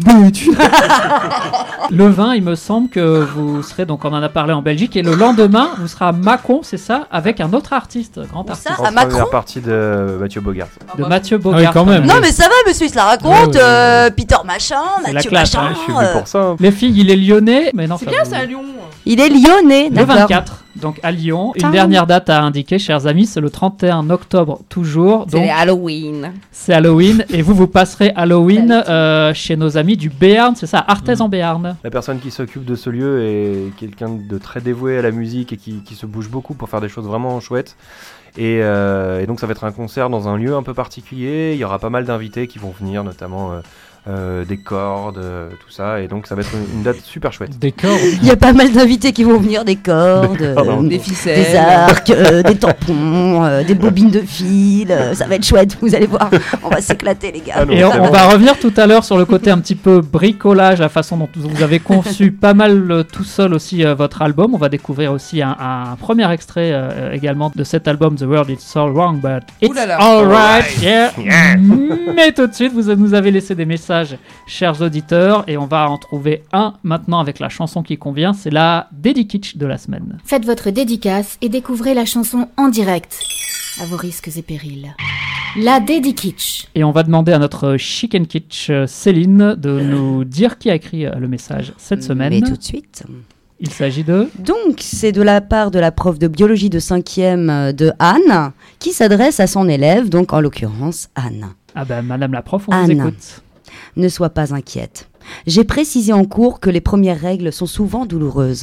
le 20, il me semble que vous serez, donc on en a parlé en Belgique, et le lendemain, vous serez à Mâcon, c'est ça, avec un autre artiste, grand Où artiste, ça En à Macron première partie de Mathieu Bogart. de Mathieu Ah Bogart. oui, quand même. Non mais ça va monsieur, il se la raconte, Ouais, ouais. Peter machin, C'est la Mathieu classe, machin. hein, Je suis venu pour ça. Les filles, il est lyonnais, mais non, C'est ça bien vous- ça, Lyon. Il est lyonnais, Le d'accord. 24, donc à Lyon. Une Tain. dernière date à indiquer, chers amis, c'est le 31 octobre toujours. C'est Donc les Halloween. c'est Halloween et vous passerez Halloween chez nos amis du Béarn, c'est ça, Arthez en Béarn. La personne qui s'occupe de ce lieu est quelqu'un de très dévoué à la musique et qui se bouge beaucoup pour faire des choses vraiment chouettes. Et donc ça va être un concert dans un lieu un peu particulier. Il y aura pas mal d'invités qui vont venir, notamment des cordes, tout ça. Et donc ça va être une date super chouette. Des cordes. Il y a pas mal d'invités qui vont venir, des cordes, Des ficelles. des arcs, des tampons, des bobines de fil, ça va être chouette, vous allez voir, on va s'éclater les gars. Ah non, Et on vraiment. va revenir tout à l'heure sur le côté un petit peu bricolage, la façon dont vous avez conçu pas mal tout seul aussi votre album. On va découvrir aussi un premier extrait également de cet album, The World Is So Wrong, But It's Ouh là là. Alright. Yeah. Mais tout de suite, vous nous avez laissé des messages, chers auditeurs, et on va en trouver un maintenant avec la chanson qui convient. C'est la Dédi Kitsch de la semaine. Faites votre dédicace et découvrez la chanson en direct, à vos risques et périls. La Dédi Kitsch. Et on va demander à notre Chicken Kitsch Céline de nous dire qui a écrit le message cette semaine. Mais tout de suite. Il s'agit de... Donc, c'est de la part de la prof de biologie de 5e de Anne, qui s'adresse à son élève, donc en l'occurrence Anne. Ah ben, madame la prof, on vous Anne. écoute. Ne sois pas inquiète. J'ai précisé en cours que les premières règles sont souvent douloureuses.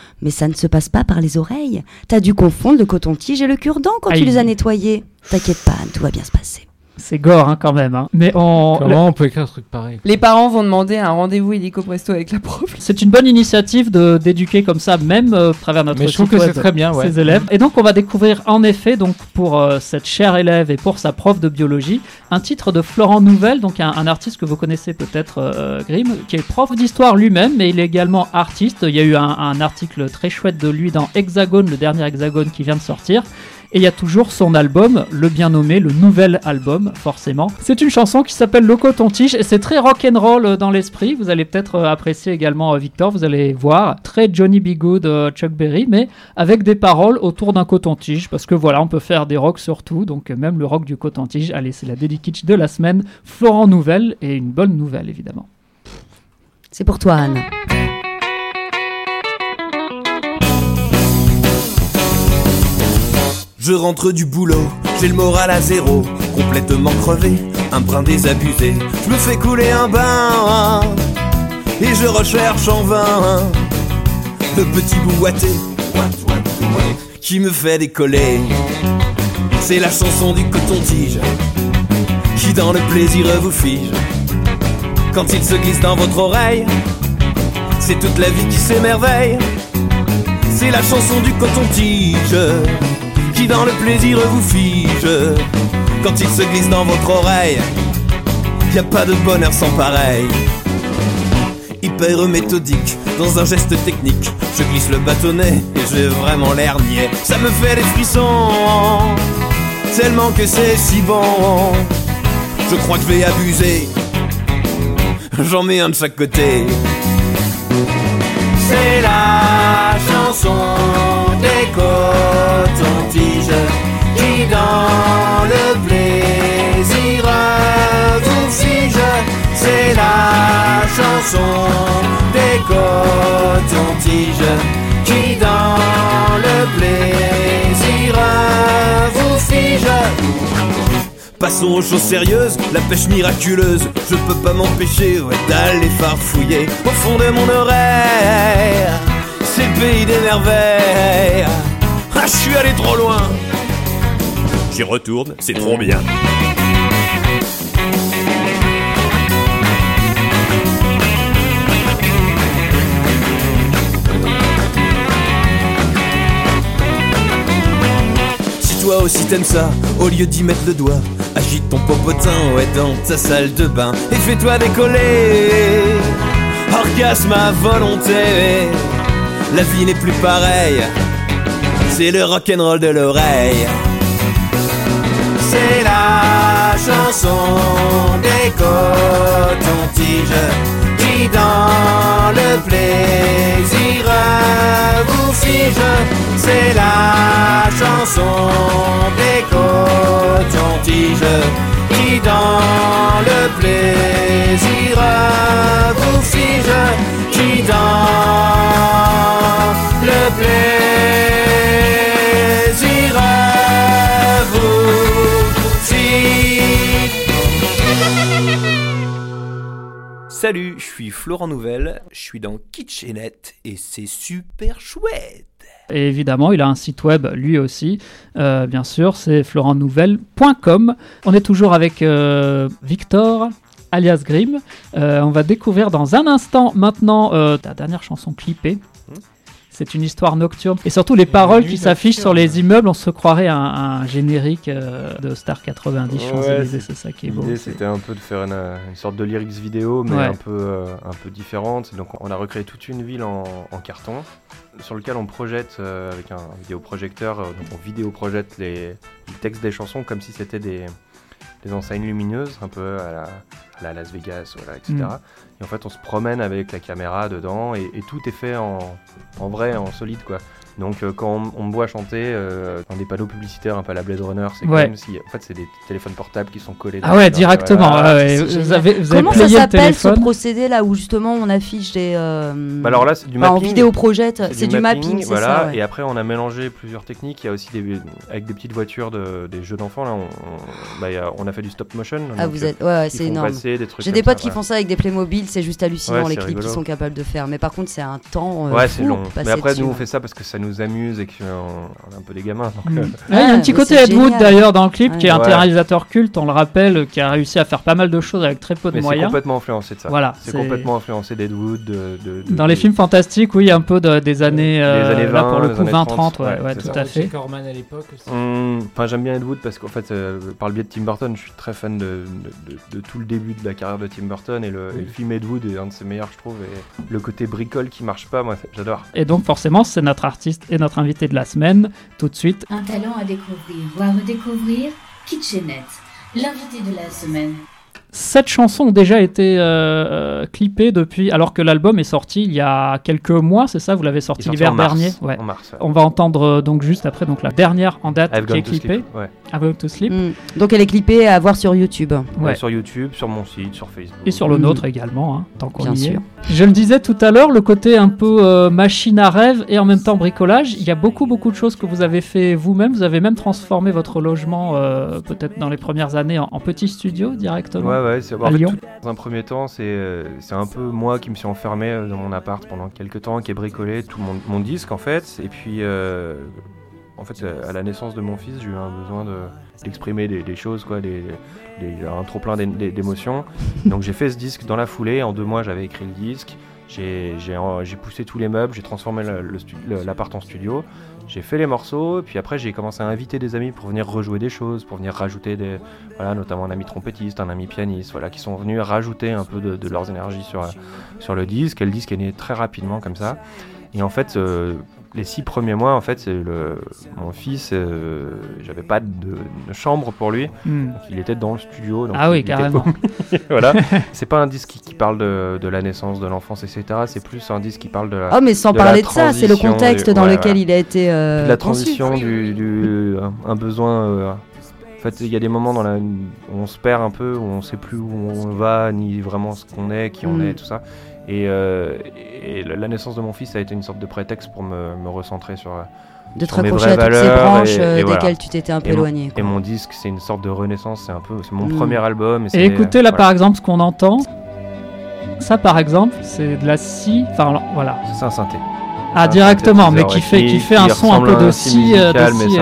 Mais ça ne se passe pas par les oreilles. T'as dû confondre le coton-tige et le cure-dent quand tu les as nettoyés. T'inquiète pas, Anne, tout va bien se passer. C'est gore quand même. Hein. Mais Comment on peut écrire un truc pareil? Les parents vont demander un rendez-vous illico presto avec la prof. C'est une bonne initiative d'éduquer comme ça, même à travers notre Mais je trouve site que web, c'est très bien, ouais. ses élèves. Et donc on va découvrir en effet, donc pour cette chère élève et pour sa prof de biologie, un titre de Florent Nouvel, donc un artiste que vous connaissez peut-être, Grimm, qui est prof d'histoire lui-même, mais il est également artiste. Il y a eu un article très chouette de lui dans Hexagone, le dernier Hexagone qui vient de sortir. Et il y a toujours son album, le bien nommé, le nouvel album, forcément. C'est une chanson qui s'appelle Le Coton-Tige et c'est très rock'n'roll dans l'esprit. Vous allez peut-être apprécier également Victor, vous allez voir. Très Johnny B. Good, Chuck Berry, mais avec des paroles autour d'un coton-tige. Parce que voilà, on peut faire des rocks sur tout, donc même le rock du coton-tige. Allez, c'est la dédicitch de la semaine. Florent Nouvel, et une bonne nouvelle, évidemment. C'est pour toi, Anne. Je rentre du boulot, j'ai le moral à zéro, complètement crevé, un brin désabusé. Je me fais couler un bain et je recherche en vain le petit bout ouaté qui me fait décoller. C'est la chanson du coton-tige qui dans le plaisir vous fige. Quand il se glisse dans votre oreille, c'est toute la vie qui s'émerveille. C'est la chanson du coton-tige qui dans le plaisir vous fige. Quand il se glisse dans votre oreille, y a pas de bonheur sans pareil. Hyper méthodique, dans un geste technique, je glisse le bâtonnet et j'ai vraiment l'air niais. Ça me fait des frissons, tellement que c'est si bon. Je crois que je vais abuser, j'en mets un de chaque côté. C'est la chanson des cotons-tiges qui dans le plaisir vous fige. C'est la chanson des cotons-tiges qui dans le plaisir vous fige. Passons aux choses sérieuses, la pêche miraculeuse. Je peux pas m'empêcher d'aller farfouiller au fond de mon oreille. C'est le pays des merveilles. Ah, je suis allé trop loin. J'y retourne, c'est trop bien. Si toi aussi t'aimes ça, au lieu d'y mettre le doigt, agite ton popotin, dans ta salle de bain et fais-toi décoller. Orgasme à volonté, la vie n'est plus pareille. C'est le rock'n'roll de l'oreille. C'est la chanson des cotons-tiges qui dans le plaisir vous fige. C'est la chanson des cotons-tiges qui dans le plaisir vous fige. Qui dans le plaisir vous fige. Salut, je suis Florent Nouvel, je suis dans Kitchenette et c'est super chouette. Et évidemment, il a un site web, lui aussi, bien sûr, c'est florentnouvel.com. On est toujours avec Victor, alias Grimm. On va découvrir dans un instant maintenant ta dernière chanson clippée. C'est une histoire nocturne. Et surtout, les paroles qui s'affichent sur les immeubles, on se croirait un générique de Star 90 Champs-Élysées, c'est ça qui est beau. L'idée, c'était un peu de faire une sorte de lyrics vidéo, mais un peu différente. Donc, on a recréé toute une ville en carton, sur lequel on projette avec un vidéoprojecteur. Donc, on vidéoprojette les textes des chansons comme si c'était des enseignes lumineuses, un peu à la Las Vegas, voilà, etc. Et en fait, on se promène avec la caméra dedans et tout est fait en vrai, en solide, quoi. Donc quand on me voit chanter dans des panneaux publicitaires un peu à la Blade Runner, c'est Ouais. comme si en fait c'est des téléphones portables qui sont collés. Ah ouais, directement. Voilà. Ouais, C'est vous génial. avez Comment ça plié le s'appelle ce téléphone. procédé là où justement on affiche des. Alors là, c'est du en mapping. vidéo projette, c'est du mapping, c'est voilà. ça. Ouais. Et après, on a mélangé plusieurs techniques. Il y a aussi avec des petites voitures des jeux d'enfants. Là, on a fait du stop motion. Ah, donc, vous êtes, ouais, ils c'est font énorme. passer des trucs J'ai comme des potes ça, qui ouais. font ça avec des Playmobil, c'est juste hallucinant Ouais, les c'est clips qu'ils rigolo. sont capables de faire. Mais par contre, c'est un temps. Ouais, fou c'est long. passé Mais après, dessus. nous, on fait ça parce que ça nous amuse et qu'on est un peu des gamins. Donc, Ouais, il y a un petit mais côté c'est Ed Wood génial. d'ailleurs dans le clip, Ouais. qui est un Ouais. réalisateur culte, on le rappelle, qui a réussi à faire pas mal de choses avec très peu de Mais c'est moyens. complètement influencé de ça. Voilà, c'est c'est- complètement influencé d'Ed Wood. Dans les films fantastiques, oui, un peu des années, années là pour 20, le les coup années 20-30, 30, ouais, ouais, tout c'est à ça. fait. Corman à l'époque aussi. Enfin, j'aime bien Ed Wood parce qu'en fait, par le biais de Tim Burton, je suis très fan de tout le début de la carrière de Tim Burton et le film Ed Wood est un de ses meilleurs, je trouve. Et le côté bricole qui marche pas, moi, j'adore. Et donc forcément, c'est notre artiste et notre invité de la semaine. Tout de suite, Un talent à découvrir ou à redécouvrir, Kitchenette, l'invité de la semaine. 7 chansons ont déjà été clippées depuis, alors que l'album est sorti il y a quelques mois, c'est ça? Vous l'avez sorti Il est sorti l'hiver en mars, dernier. Ouais. en mars, ouais. On va entendre donc juste après donc la dernière en date I've qui est Gone to clippée. Sleep, ouais. I've Gone to Sleep. Donc elle est clippée à voir sur YouTube. Ouais. Sur YouTube, sur mon site, sur Facebook. Et sur le nôtre également, hein, tant qu'on Bien y est. sûr. Je le disais tout à l'heure, le côté un peu machine à rêve et en même temps bricolage, il y a beaucoup de choses que vous avez fait vous-même. Vous avez même transformé votre logement, peut-être dans les premières années, en petit studio directement. Ouais, c'est à Lyon. Dans un premier temps, c'est un peu moi qui me suis enfermé dans mon appart pendant quelques temps, qui ai bricolé tout mon disque en fait. Et puis, en fait, à la naissance de mon fils, j'ai eu un besoin d'exprimer des choses, quoi, un trop plein d'émotions. Donc j'ai fait ce disque dans la foulée. En 2 mois, j'avais écrit le disque. J'ai poussé tous les meubles, j'ai transformé l'appart en studio. J'ai fait les morceaux, puis après j'ai commencé à inviter des amis pour venir rejouer des choses, pour venir rajouter notamment un ami trompettiste, un ami pianiste, qui sont venus rajouter un peu de leurs énergies sur le disque. Et le disque est né très rapidement comme ça. Et en fait, les 6 premiers mois, en fait, mon fils, j'avais pas de chambre pour lui, donc il était dans le studio. Donc Ah oui, il était carrément. voilà. C'est pas un disque qui parle de la naissance, de l'enfance, etc. C'est plus un disque qui parle de la. Oh, mais sans de parler la de ça, c'est le transition, contexte dans lequel il a été de la conçu. transition un besoin. En fait, il y a des moments où on se perd un peu, où on sait plus où on va, ni vraiment ce qu'on est, qui on est, tout ça. Et la naissance de mon fils a été une sorte de prétexte pour me recentrer sur de te sur mes raccrocher vraies à toutes ces valeurs branches et voilà. desquelles tu t'étais un peu éloigné. Et mon disque, c'est une sorte de renaissance, c'est mon premier album. Et écoutez là par exemple ce qu'on entend. Ça par exemple, c'est de la scie. Enfin voilà. C'est un synthé. Ah directement, mais qui fait un son un peu de scie électrique.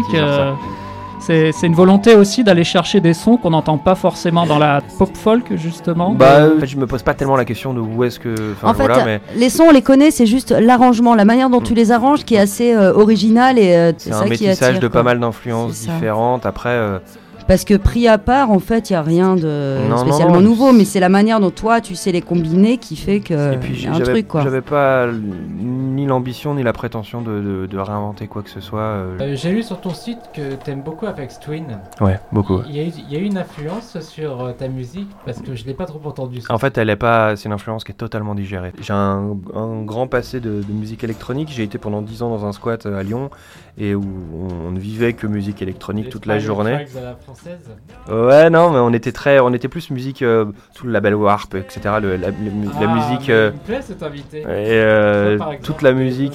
C'est une volonté aussi d'aller chercher des sons qu'on n'entend pas forcément dans la pop folk justement. En fait, je me pose pas tellement la question de où est-ce que. En fait, les sons on les connaît, c'est juste l'arrangement, la manière dont tu les arranges qui est assez original et c'est un métissage de pas mal d'influences différentes. Après. Parce que pris à part, en fait, il n'y a rien de spécialement nouveau, mais c'est la manière dont toi, tu sais les combiner qui fait qu'il y a un truc, quoi. J'avais pas ni l'ambition ni la prétention de réinventer quoi que ce soit. J'ai lu sur ton site que t'aimes beaucoup Aphex Twin. Ouais, beaucoup. Il y a eu une influence sur ta musique, parce que je l'ai pas trop entendu. En fait, c'est une influence qui est totalement digérée. J'ai un grand passé de musique électronique. J'ai été pendant 10 ans dans un squat à Lyon, et où on ne vivait que musique électronique toute la journée. Ouais, non, mais on était plus musique, tout le label Warp, etc. La musique. Il me plaît cet invité. Et toute la musique,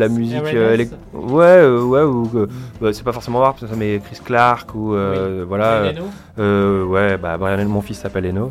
c'est pas forcément Warp, mais Chris Clark ou voilà. Ouais, Brian Eno, mon fils s'appelle Eno.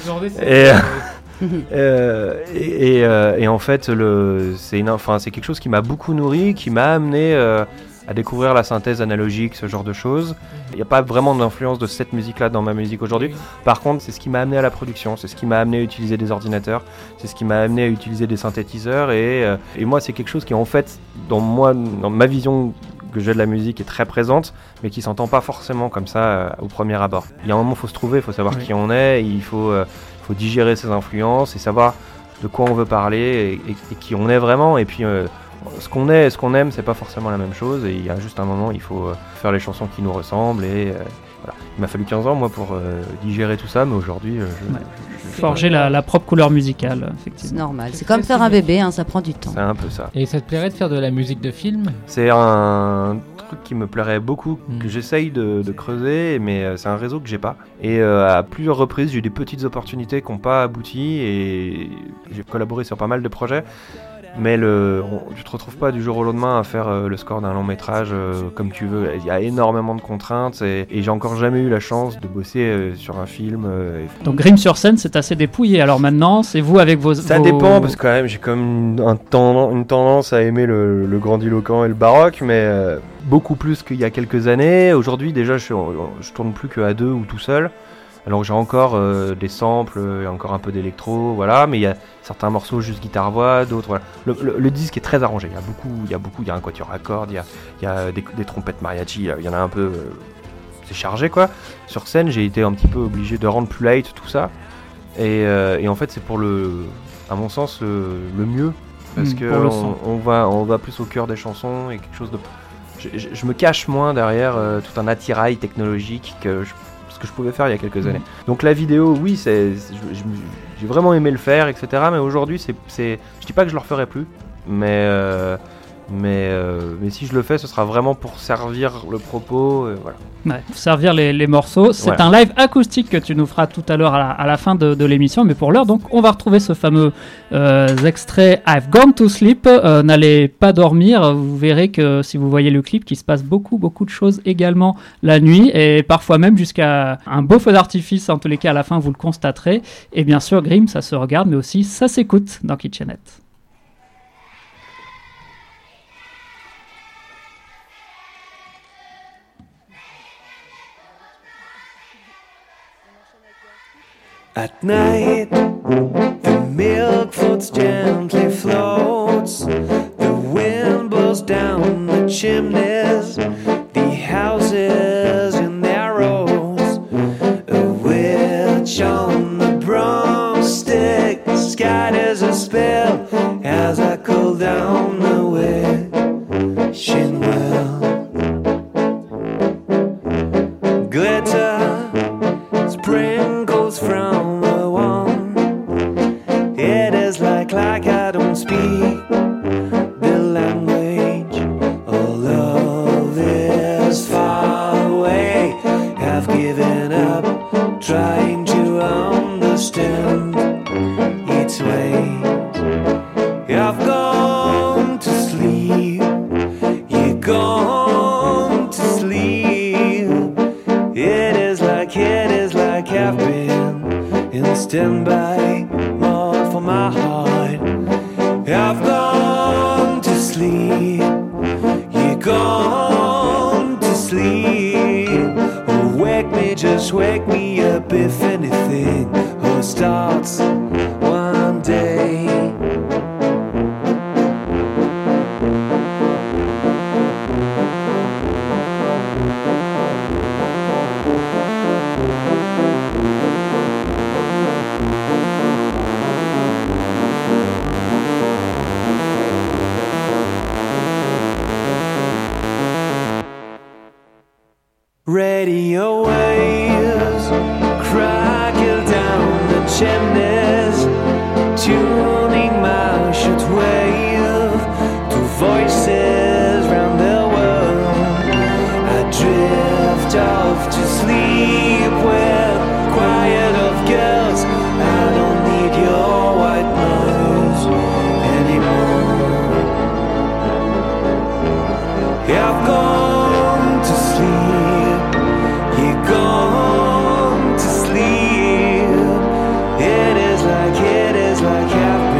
Et en fait, c'est quelque chose qui m'a beaucoup nourri, qui m'a amené à découvrir la synthèse analogique, ce genre de choses. Il n'y a pas vraiment d'influence de cette musique-là dans ma musique aujourd'hui. Par contre, c'est ce qui m'a amené à la production, c'est ce qui m'a amené à utiliser des ordinateurs, c'est ce qui m'a amené à utiliser des synthétiseurs. Et moi, c'est quelque chose qui, en fait, dans ma vision que j'ai de la musique, est très présente, mais qui s'entend pas forcément comme ça au premier abord. Il y a un moment, il faut se trouver, il faut savoir qui on est, il faut digérer ses influences et savoir de quoi on veut parler et qui on est vraiment. Et puis ce qu'on est et ce qu'on aime, c'est pas forcément la même chose, et il y a juste un moment, il faut faire les chansons qui nous ressemblent et Voilà. Il m'a fallu 15 ans moi pour digérer tout ça, mais aujourd'hui forger la propre couleur musicale, effectivement. C'est normal, c'est comme faire un bébé, hein, ça prend du temps. C'est un peu ça. Et ça te plairait de faire de la musique de film ? C'est un truc qui me plairait beaucoup, que j'essaye de creuser, mais c'est un réseau que j'ai pas. Et à plusieurs reprises, j'ai eu des petites opportunités qui n'ont pas abouti, et j'ai collaboré sur pas mal de projets. Mais tu te retrouves pas du jour au lendemain à faire le score d'un long métrage comme tu veux. Il y a énormément de contraintes et j'ai encore jamais eu la chance de bosser sur un film. Donc Grimm sur scène, c'est assez dépouillé. Alors maintenant, c'est vous avec vos... Ça dépend, parce que quand même j'ai comme une tendance à aimer le grandiloquent et le baroque, mais beaucoup plus qu'il y a quelques années. Aujourd'hui déjà je tourne plus qu'à 2 ou tout seul. Alors j'ai encore des samples, encore un peu d'électro, voilà, mais il y a certains morceaux juste guitare-voix, d'autres, voilà. Le disque est très arrangé, il y a un quatuor à cordes, il y a des trompettes mariachi, il y en a un peu, c'est chargé quoi. Sur scène, j'ai été un petit peu obligé de rendre plus light tout ça, et en fait c'est pour à mon sens, le mieux, parce que on va plus au cœur des chansons et quelque chose de... Je me cache moins derrière tout un attirail technologique que je pouvais faire il y a quelques années. Donc la vidéo, oui, j'ai vraiment aimé le faire, etc. Mais aujourd'hui, je dis pas que je le referai plus, mais si je le fais, ce sera vraiment pour servir le propos, voilà. Ouais, pour servir les morceaux. C'est voilà. Un live acoustique que tu nous feras tout à l'heure à la fin de l'émission, mais pour l'heure, donc, on va retrouver ce fameux extrait I've Gone to Sleep. N'allez pas dormir, vous verrez que si vous voyez le clip, qu'il se passe beaucoup de choses également la nuit, et parfois même jusqu'à un beau feu d'artifice, en tous les cas à la fin vous le constaterez. Et bien sûr, Grimm, ça se regarde, mais aussi ça s'écoute dans Kitchenette. At night, the milk floats gently floats. The wind blows down the chimneys. The houses in their rows. A witch on the broomstick scatters a spell as I cool down the wishing well. Glitter sprinkles from like I don't speak the language. All love is far away. I've given up trying to understand its ways. I've gone to sleep. You're gone to sleep. It is like I've been in standby mode for my heart. I've gone to sleep. You're gone to sleep. Oh, wake me, just wake me up if anything starts one day. Radio waves crackle down the chimneys, tuning my shortwave to voices round the world. I drift off to sleep with quiet of girls. I don't need your white noise anymore. I've gone to sleep. Gone to sleep. It is like I've been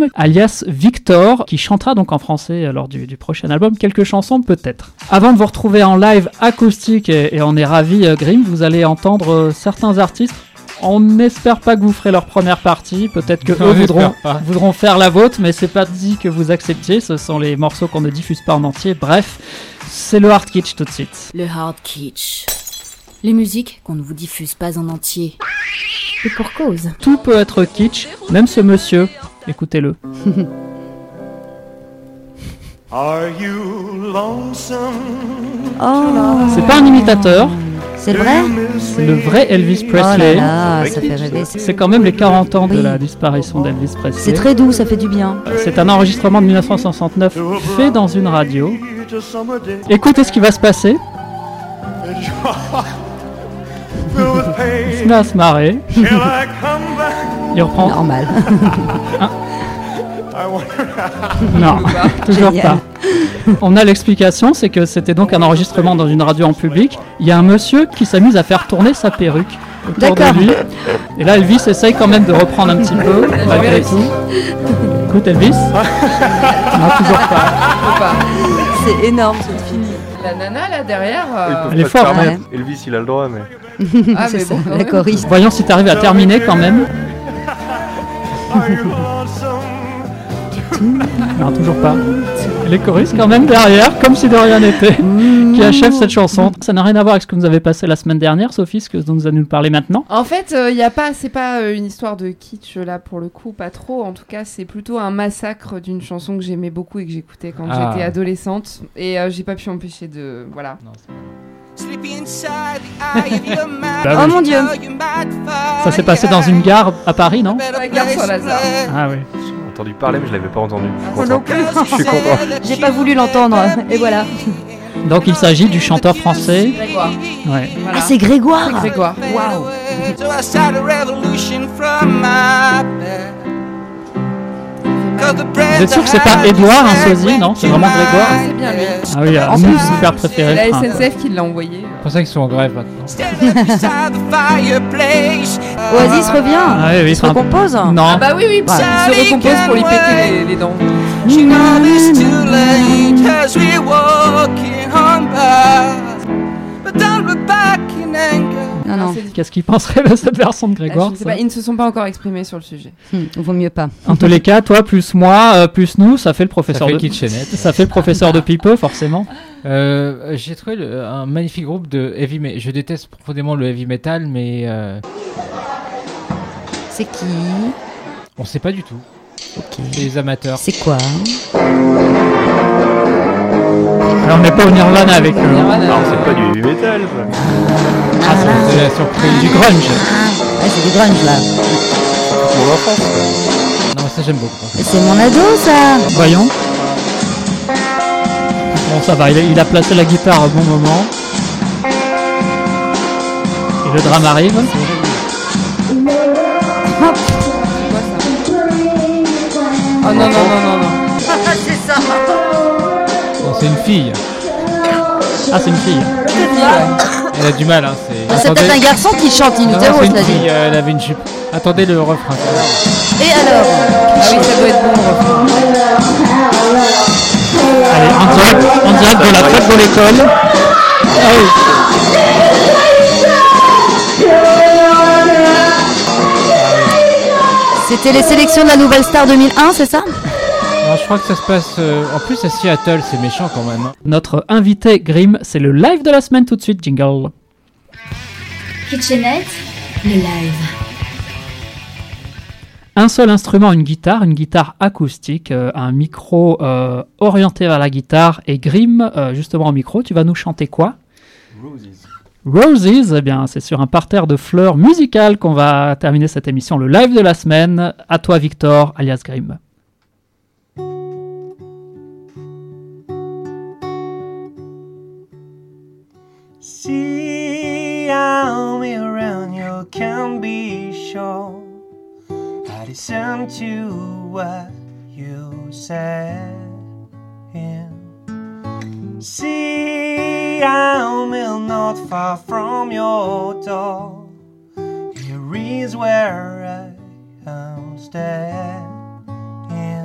Grimm, alias Victor, qui chantera donc en français lors du prochain album quelques chansons peut-être. Avant de vous retrouver en live acoustique, et on est ravis, Grimm, vous allez entendre certains artistes. On n'espère pas que vous ferez leur première partie, peut-être que eux voudront faire la vôtre, mais c'est pas dit que vous acceptiez, ce sont les morceaux qu'on ne diffuse pas en entier, bref, c'est le hard kitsch tout de suite. Le hard kitsch. Les musiques qu'on ne vous diffuse pas en entier. Et pour cause. Tout peut être kitsch, même ce monsieur, écoutez-le. Are you lonesome? C'est pas un imitateur. C'est le vrai? C'est le vrai Elvis Presley. Oh là là, ça fait rêver. C'est quand même les 40 ans de la disparition d'Elvis Presley. C'est très doux, ça fait du bien. C'est un enregistrement de 1969 fait dans une radio. Écoutez ce qui va se passer. Il va se marrer. Il reprend. Normal. Non, toujours pas. On a l'explication, c'est que c'était donc un enregistrement dans une radio en public. Il y a un monsieur qui s'amuse à faire tourner sa perruque autour de lui. Et là, Elvis essaye quand même de reprendre un petit peu, malgré tout. Écoute, Elvis. Non, toujours pas. C'est énorme, cette fille. La nana là derrière. Elle est forte. Ouais. Elvis, il a le droit, mais. Ah, mais bon, la choriste. Voyons si tu arrives à terminer quand même. Non, toujours pas. Les choristes quand même derrière, comme si de rien n'était, qui achève cette chanson. Ça n'a rien à voir avec ce que vous avez passé la semaine dernière, Sophie, ce dont vous allez nous parler maintenant. En fait, c'est pas une histoire de kitsch là pour le coup, pas trop. En tout cas, c'est plutôt un massacre d'une chanson que j'aimais beaucoup et que j'écoutais quand j'étais adolescente. Et j'ai pas pu m'empêcher de... Voilà. Oh mon Dieu. Ça s'est passé dans une gare à Paris, non? La gare Saint-Lazare. Ah oui. J'ai entendu parler, mais je l'avais pas entendu. Je suis content. J'ai pas voulu l'entendre, et voilà. Donc il s'agit du chanteur français. Grégoire. Ouais. Voilà. Ah, c'est Grégoire. C'est Grégoire. Waouh. Vous êtes sûr que c'est pas Édouard, un sosie, non? C'est vraiment Grégoire? C'est bien lui. Ah oui, mon super préféré. La SNCF qui l'a envoyé. C'est pour ça qu'ils sont en grève maintenant. Oasis revient. Ah oui, Il se recompose. Non. Ah bah oui, il se recompose pour lui péter les dents. Non. Qu'est-ce qu'il penserait de cette version de Grégoire? Je sais pas, ils ne se sont pas encore exprimés sur le sujet. Vaut mieux pas. En tous les cas, toi plus moi plus nous, ça fait le professeur Ça fait de Kitchenette. Ça fait le professeur de Pipo forcément. J'ai trouvé un magnifique groupe de heavy metal. Je déteste profondément le heavy metal, mais C'est qui? on sait pas du tout. Ok. C'est les amateurs. C'est quoi? Alors on n'est pas au Nirvana avec eux. Alors, c'est pas du heavy metal, ça. Ah, C'est la surprise. du grunge. Ouais, c'est du grunge là. Mon enfance. Non, ça j'aime beaucoup. C'est mon ado ça. Voyons. Bon, ça va, il a placé la guitare au bon moment. Et le drame arrive. Oh non, non, non, non, non. C'est ça. Non, c'est une fille. Ah, c'est une fille. Elle a du mal, hein. C'est peut-être un garçon qui chante, il nous Non, déroule, c'est une cela dit. fille, elle avait une jupe. Attendez le refrain. Et alors? Ah oui, ça doit être bon le refrain. Allez, en direct de la fête de l'école. Ah oui. C'était les sélections de la Nouvelle Star 2001, c'est ça? Non, je crois que ça se passe en plus à Seattle, c'est méchant quand même. Notre invité Grimm, c'est le live de la semaine tout de suite, jingle. Kitchenette, le live. Un seul instrument, une guitare acoustique, un micro orienté vers la guitare. Et Grimm, justement au micro, tu vas nous chanter quoi? Roses, eh bien, c'est sur un parterre de fleurs musicales qu'on va terminer cette émission, le live de la semaine. À toi, Victor, alias Grimm. See how me around you can be sure. I listen to what you say. See I'm not far from your door. Here is where I am staying.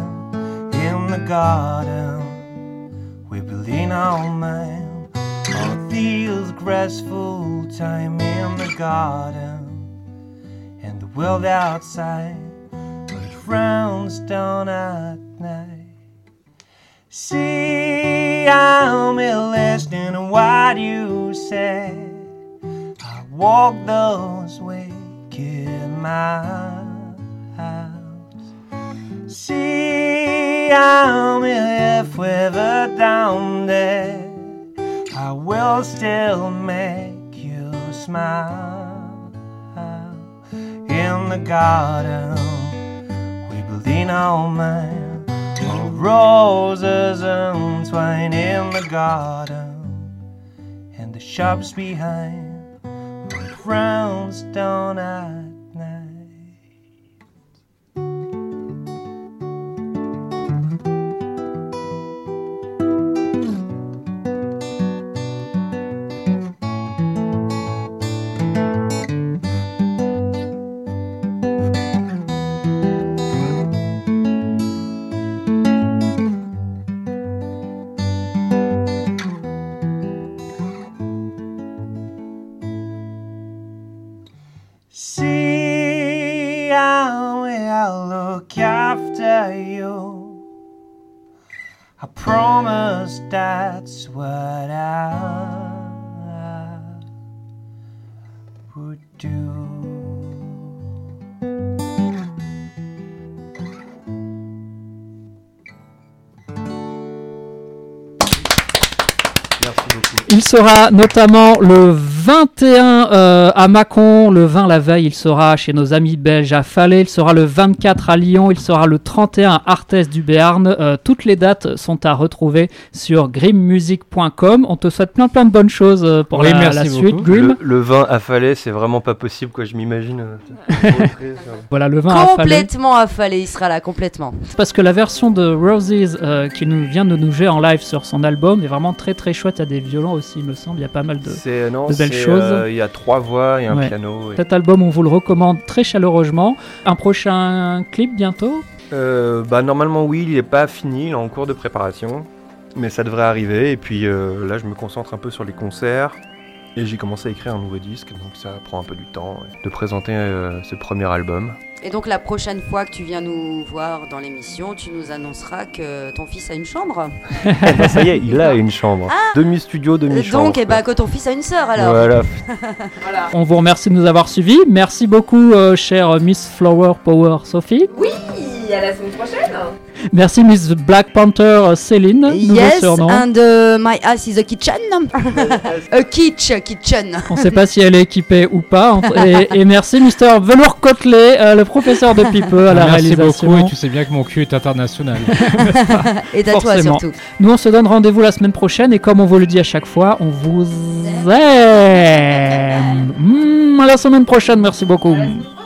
garden we build in our mind. All feels graceful time in the garden, and the world outside, it frowns down at night. See, I'm listening to what you said. I walk those wicked miles. See, I'm if we're down there, I will still make you smile. In the garden we build in our mind, all roses entwined in the garden, and the shops behind, it frowns down at night. See, I'll look after you. I promise that's what I would do. Il sera notamment le 21 à Mâcon, le 20 la veille, il sera chez nos amis belges à Fallais, il sera le 24 à Lyon, il sera le 31 à Arthès du Béarn. Toutes les dates sont à retrouver sur grimmusic.com. On te souhaite plein de bonnes choses pour la suite, Grim. Le 20 à Fallais, c'est vraiment pas possible, quoi, je m'imagine. Voilà, le 20 à Fallais. Complètement affalé, il sera là, complètement. Parce que la version de Roses qui vient de nous jouer en live sur son album est vraiment très très chouette. Il y a des violons aussi, il me semble, il y a pas mal de belles choses. Il y a 3 voix et un piano. Cet album, on vous le recommande très chaleureusement. Un prochain clip bientôt ? Normalement oui, il n'est pas fini, il est en cours de préparation, mais ça devrait arriver. Et puis là, je me concentre un peu sur les concerts. Et j'ai commencé à écrire un nouveau disque, donc ça prend un peu du temps de présenter ce premier album. Et donc la prochaine fois que tu viens nous voir dans l'émission, tu nous annonceras que ton fils a une chambre. Ça y est, il a une chambre. Demi-studio, demi-chambre. Donc que ton fils a une sœur alors. Voilà. Voilà. On vous remercie de nous avoir suivis. Merci beaucoup, chère Miss Flower Power Sophie. Oui, à la semaine prochaine. Merci Miss Black Panther Céline. Yes, surnom. and my house is a kitchen. A kitchen. On ne sait pas si elle est équipée ou pas. Et merci Mr. Velours Côtelet, le professeur de Pipeux à la réalisation. Merci beaucoup, et tu sais bien que mon cul est international. Et à toi surtout. Nous on se donne rendez-vous la semaine prochaine et comme on vous le dit à chaque fois, on vous aime. À la semaine prochaine, merci beaucoup.